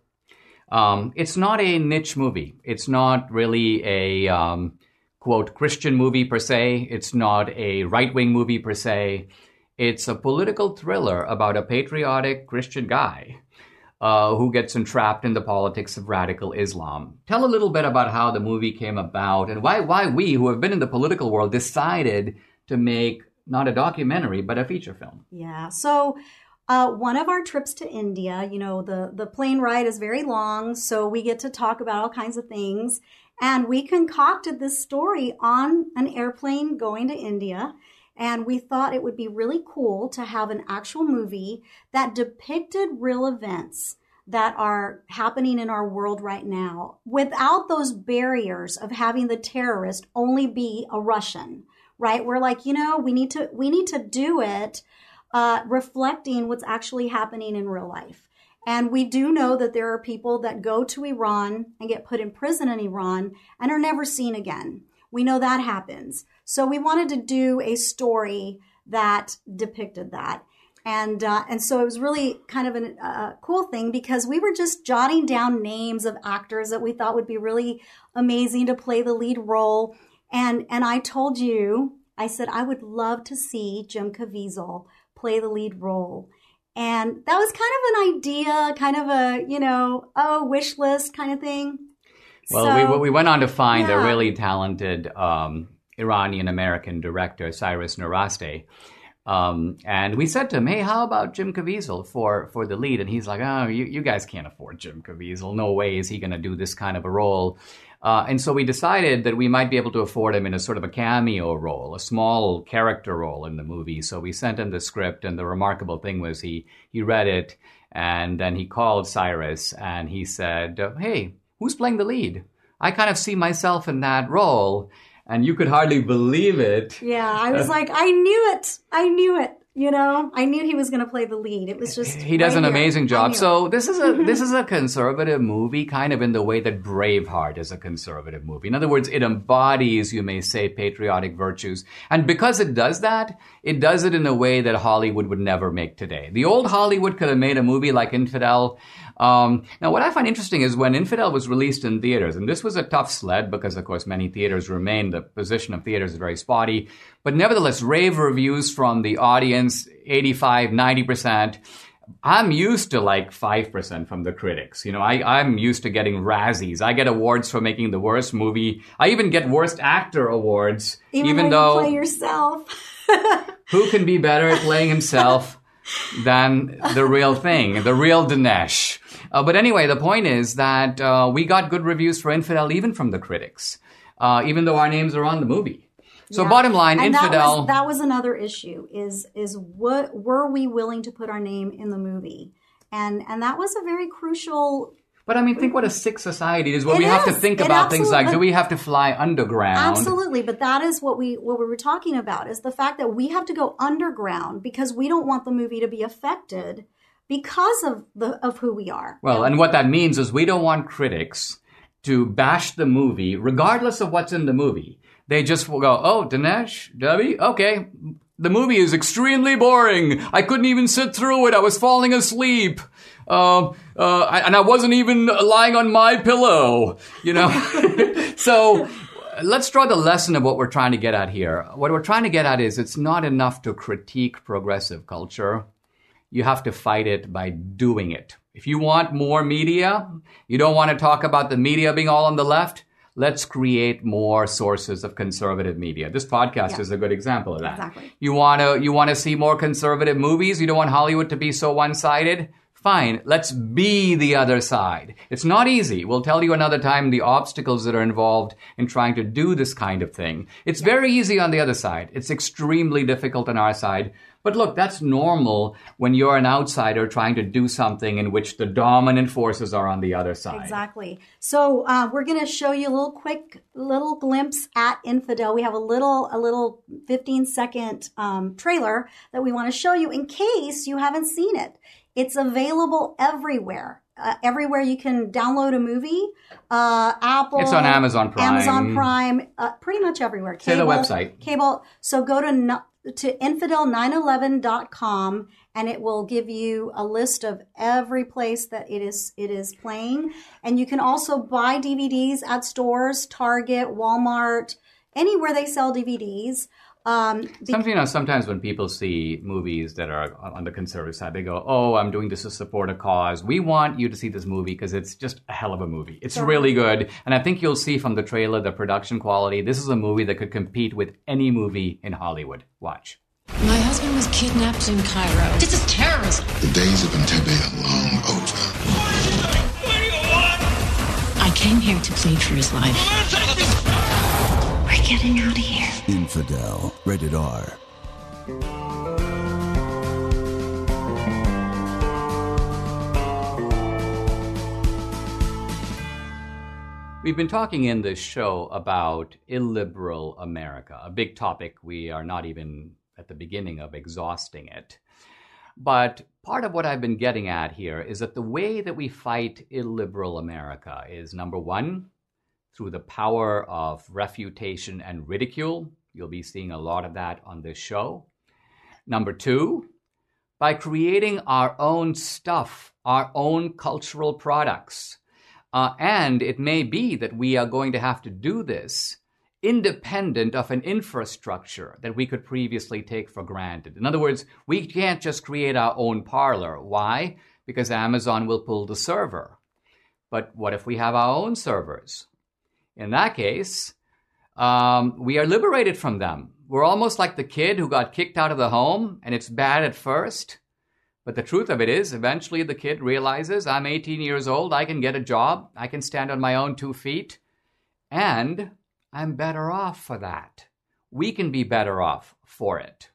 Um, it's not a niche movie. It's not really a, um, quote, Christian movie per se. It's not a right-wing movie per se. It's a political thriller about a patriotic Christian guy uh, who gets entrapped in the politics of radical Islam. Tell a little bit about how the movie came about and why, why we, who have been in the political world, decided to make not a documentary, but a feature film. Yeah. So Uh, one of our trips to India, you know, the, the plane ride is very long, so we get to talk about all kinds of things. And we concocted this story on an airplane going to India. And we thought it would be really cool to have an actual movie that depicted real events that are happening in our world right now without those barriers of having the terrorist only be a Russian, right? We're like, you know, we need to, we need to do it uh, reflecting what's actually happening in real life. And we do know that there are people that go to Iran and get put in prison in Iran and are never seen again. We know that happens. So we wanted to do a story that depicted that. And uh, and so it was really kind of a uh, cool thing because we were just jotting down names of actors that we thought would be really amazing to play the lead role. And and I told you, I said, I would love to see Jim Caviezel play the lead role. And that was kind of an idea, kind of a, you know, oh, wish list kind of thing. Well, so, we we went on to find yeah. a really talented um, Iranian-American director, Cyrus Naraste. Um, and we said to him, hey, how about Jim Caviezel for, for the lead? And he's like, oh, you, you guys can't afford Jim Caviezel. No way is he going to do this kind of a role. Uh, and so we decided that we might be able to afford him in a sort of a cameo role, a small character role in the movie. So we sent him the script, and the remarkable thing was he, he read it, and then he called Cyrus, and he said, hey, who's playing the lead? I kind of see myself in that role. And you could hardly believe it. Yeah, I was like, I knew it. I knew it. You know, I knew he was going to play the lead. It was just he does right an here. amazing job. So this is a this is a conservative movie, kind of in the way that Braveheart is a conservative movie. In other words, it embodies, you may say, patriotic virtues, and because it does that, it does it in a way that Hollywood would never make today. The old Hollywood could have made a movie like Infidel. Um, now, what I find interesting is when Infidel was released in theaters, and this was a tough sled because, of course, many theaters remain, the position of theaters is very spotty, but nevertheless, rave reviews from the audience, eighty-five, ninety percent. I'm used to like five percent from the critics. You know, I, I'm used to getting Razzies. I get awards for making the worst movie. I even get worst actor awards, even, even though though... you play yourself. Who can be better at playing himself than the real thing, the real Dinesh? Uh, but anyway, the point is that uh, we got good reviews for Infidel even from the critics, uh, even though our names are on the movie. So yeah. bottom line, and Infidel... That was, that was another issue, is is what were we willing to put our name in the movie? And and that was a very crucial... But I mean, think what a sick society it is, where we is. have to think It about things like, absolutely- do we have to fly underground? Absolutely, but that is what we what we were talking about, is the fact that we have to go underground because we don't want the movie to be affected because of the of who we are. Well, and what that means is we don't want critics to bash the movie, regardless of what's in the movie. They just will go, oh, Dinesh, Debbie, okay, the movie is extremely boring. I couldn't even sit through it. I was falling asleep. Uh, uh, I, and I wasn't even lying on my pillow, you know. So let's draw the lesson of what we're trying to get at here. What we're trying to get at is it's not enough to critique progressive culture. You have to fight it by doing it. If you want more media, you don't want to talk about the media being all on the left, let's create more sources of conservative media. This podcast Yeah. is a good example of that. Exactly. You want to you want to see more conservative movies? You don't want Hollywood to be so one-sided? Fine, let's be the other side. It's not easy. We'll tell you another time the obstacles that are involved in trying to do this kind of thing. It's very easy on the other side. It's extremely difficult on our side. But look, that's normal when you're an outsider trying to do something in which the dominant forces are on the other side. Exactly. So uh, we're going to show you a little quick little glimpse at Infidel. We have a little a little fifteen second um, trailer that we want to show you in case you haven't seen it. It's available everywhere. Uh, everywhere you can download a movie. Uh, Apple. It's on Amazon Prime. Amazon Prime. Uh, pretty much everywhere. Say the website. Cable. So go to no, to infidel nine eleven dot com and it will give you a list of every place that it is it is playing. And you can also buy D V Ds at stores, Target, Walmart, anywhere they sell D V Ds. Um, Some, you know, sometimes when people see movies that are on the conservative side, they go, oh, I'm doing this to support a cause. We want you to see this movie because it's just a hell of a movie. It's Sure. really good. And I think you'll see from the trailer, the production quality, this is a movie that could compete with any movie in Hollywood. Watch. My husband was kidnapped in Cairo. This is terrorism. The days of Entebbe are long over. What do you want? I came here to plead for his life. We're getting out of here. Infidel. Rated R. We've been talking in this show about illiberal America, a big topic. We are not even at the beginning of exhausting it. But part of what I've been getting at here is that the way that we fight illiberal America is, number one, through the power of refutation and ridicule. You'll be seeing a lot of that on this show. Number two, by creating our own stuff, our own cultural products. Uh, and it may be that we are going to have to do this independent of an infrastructure that we could previously take for granted. In other words, we can't just create our own parlor. Why? Because Amazon will pull the server. But what if we have our own servers? In that case, um, we are liberated from them. We're almost like the kid who got kicked out of the home, and it's bad at first. But the truth of it is, eventually the kid realizes, I'm eighteen years old, I can get a job, I can stand on my own two feet, and I'm better off for that. We can be better off for it.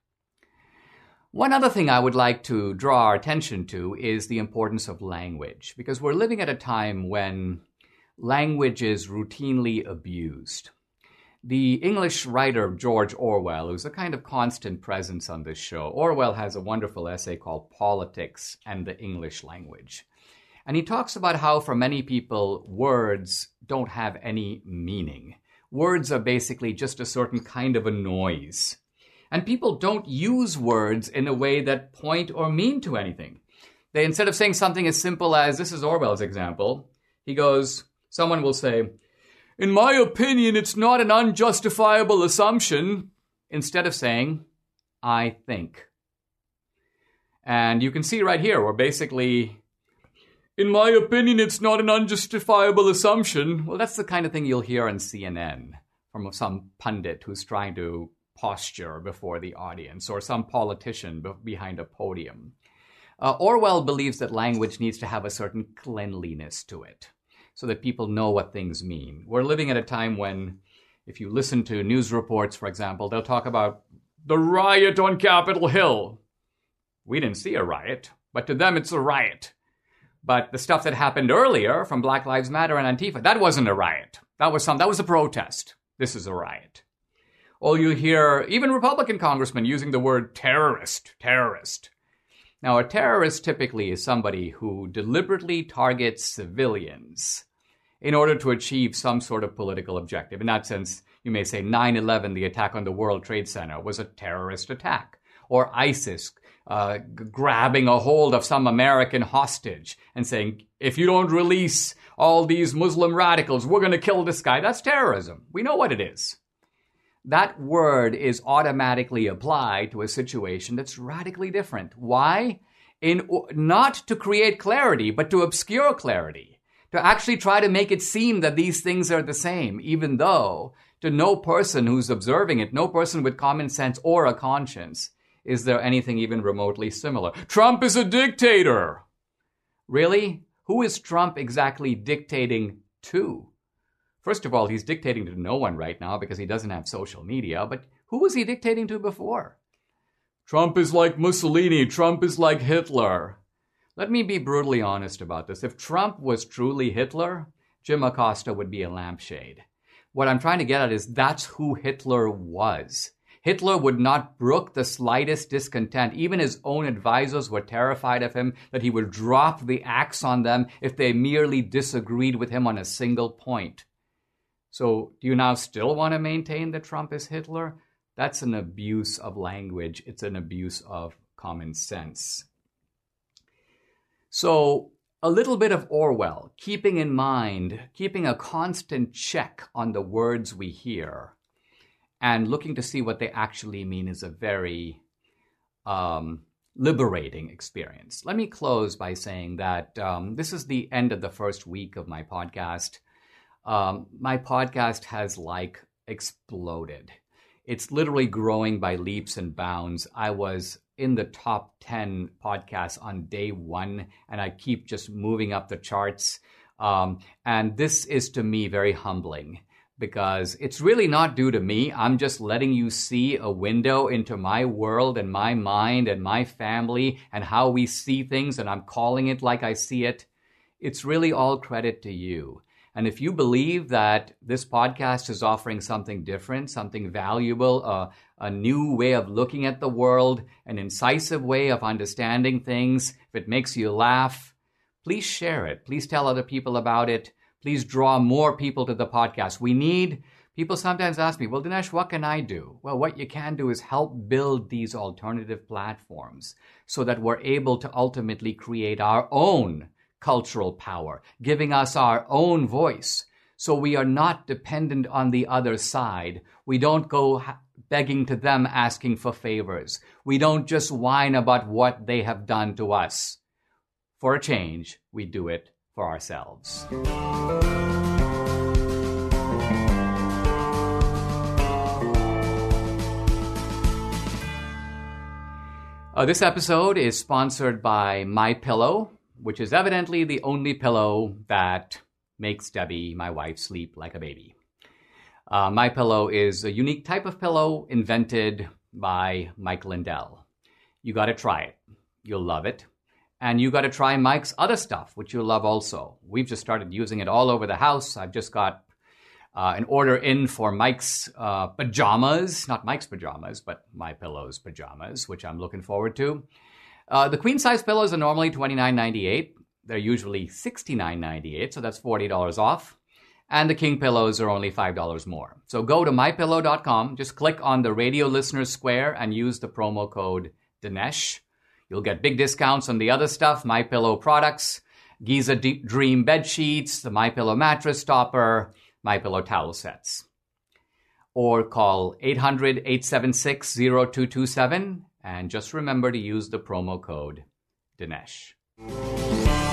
One other thing I would like to draw our attention to is the importance of language, because we're living at a time when language is routinely abused. The English writer George Orwell, who's a kind of constant presence on this show, Orwell has a wonderful essay called Politics and the English Language. And he talks about how for many people, words don't have any meaning. Words are basically just a certain kind of a noise. And people don't use words in a way that point or mean to anything. They, instead of saying something as simple as, this is Orwell's example, he goes, someone will say, in my opinion, it's not an unjustifiable assumption, instead of saying, I think. And you can see right here, we're basically, in my opinion, it's not an unjustifiable assumption. Well, that's the kind of thing you'll hear on C N N from some pundit who's trying to posture before the audience, or some politician behind a podium. Uh, Orwell believes that language needs to have a certain cleanliness to it, so that people know what things mean. We're living at a time when, if you listen to news reports, for example, they'll talk about the riot on Capitol Hill. We didn't see a riot, but to them it's a riot. But the stuff that happened earlier from Black Lives Matter and Antifa, that wasn't a riot. That was some, that was a protest. This is a riot. Or you hear even Republican congressmen using the word terrorist, terrorist. Now, a terrorist typically is somebody who deliberately targets civilians in order to achieve some sort of political objective. In that sense, you may say nine eleven, the attack on the World Trade Center, was a terrorist attack. Or ISIS uh, g- grabbing a hold of some American hostage and saying, if you don't release all these Muslim radicals, we're going to kill this guy. That's terrorism. We know what it is. That word is automatically applied to a situation that's radically different. Why? In, not to create clarity, but to obscure clarity. To actually try to make it seem that these things are the same, even though to no person who's observing it, no person with common sense or a conscience, is there anything even remotely similar. Trump is a dictator. Really? Who is Trump exactly dictating to? First of all, he's dictating to no one right now because he doesn't have social media, but who was he dictating to before? Trump is like Mussolini. Trump is like Hitler. Let me be brutally honest about this. If Trump was truly Hitler, Jim Acosta would be a lampshade. What I'm trying to get at is that's who Hitler was. Hitler would not brook the slightest discontent. Even his own advisors were terrified of him, that he would drop the axe on them if they merely disagreed with him on a single point. So do you now still want to maintain that Trump is Hitler? That's an abuse of language. It's an abuse of common sense. So a little bit of Orwell, keeping in mind, keeping a constant check on the words we hear and looking to see what they actually mean is a very um, liberating experience. Let me close by saying that um, this is the end of the first week of my podcast. Um, my podcast has like exploded. It's literally growing by leaps and bounds. I was in the top ten podcasts on day one, and I keep just moving up the charts. Um, and this is, to me, very humbling, because it's really not due to me. I'm just letting you see a window into my world and my mind and my family and how we see things, and I'm calling it like I see it. It's really all credit to you. And if you believe that this podcast is offering something different, something valuable, uh, a new way of looking at the world, an incisive way of understanding things, if it makes you laugh, please share it. Please tell other people about it. Please draw more people to the podcast. We need, people sometimes ask me, well, Dinesh, what can I do? Well, what you can do is help build these alternative platforms so that we're able to ultimately create our own cultural power, giving us our own voice, so we are not dependent on the other side. We don't go begging to them, asking for favors. We don't just whine about what they have done to us. For a change, we do it for ourselves. Uh, this episode is sponsored by MyPillow, which is evidently the only pillow that makes Debbie, my wife, sleep like a baby. Uh, MyPillow is a unique type of pillow invented by Mike Lindell. You got to try it. You'll love it. And you got to try Mike's other stuff, which you'll love also. We've just started using it all over the house. I've just got uh, an order in for Mike's uh, pajamas, not Mike's pajamas, but MyPillow's pajamas, which I'm looking forward to. Uh, the queen-size pillows are normally twenty-nine ninety-eight. They're usually sixty-nine ninety-eight, so that's forty dollars off. And the king pillows are only five dollars more. So go to my pillow dot com, just click on the radio listener square and use the promo code Dinesh. You'll get big discounts on the other stuff, MyPillow products, Giza D- Dream bed sheets, the MyPillow mattress topper, MyPillow towel sets. Or call eight hundred, eight seven six, zero two two seven. And just remember to use the promo code Dinesh.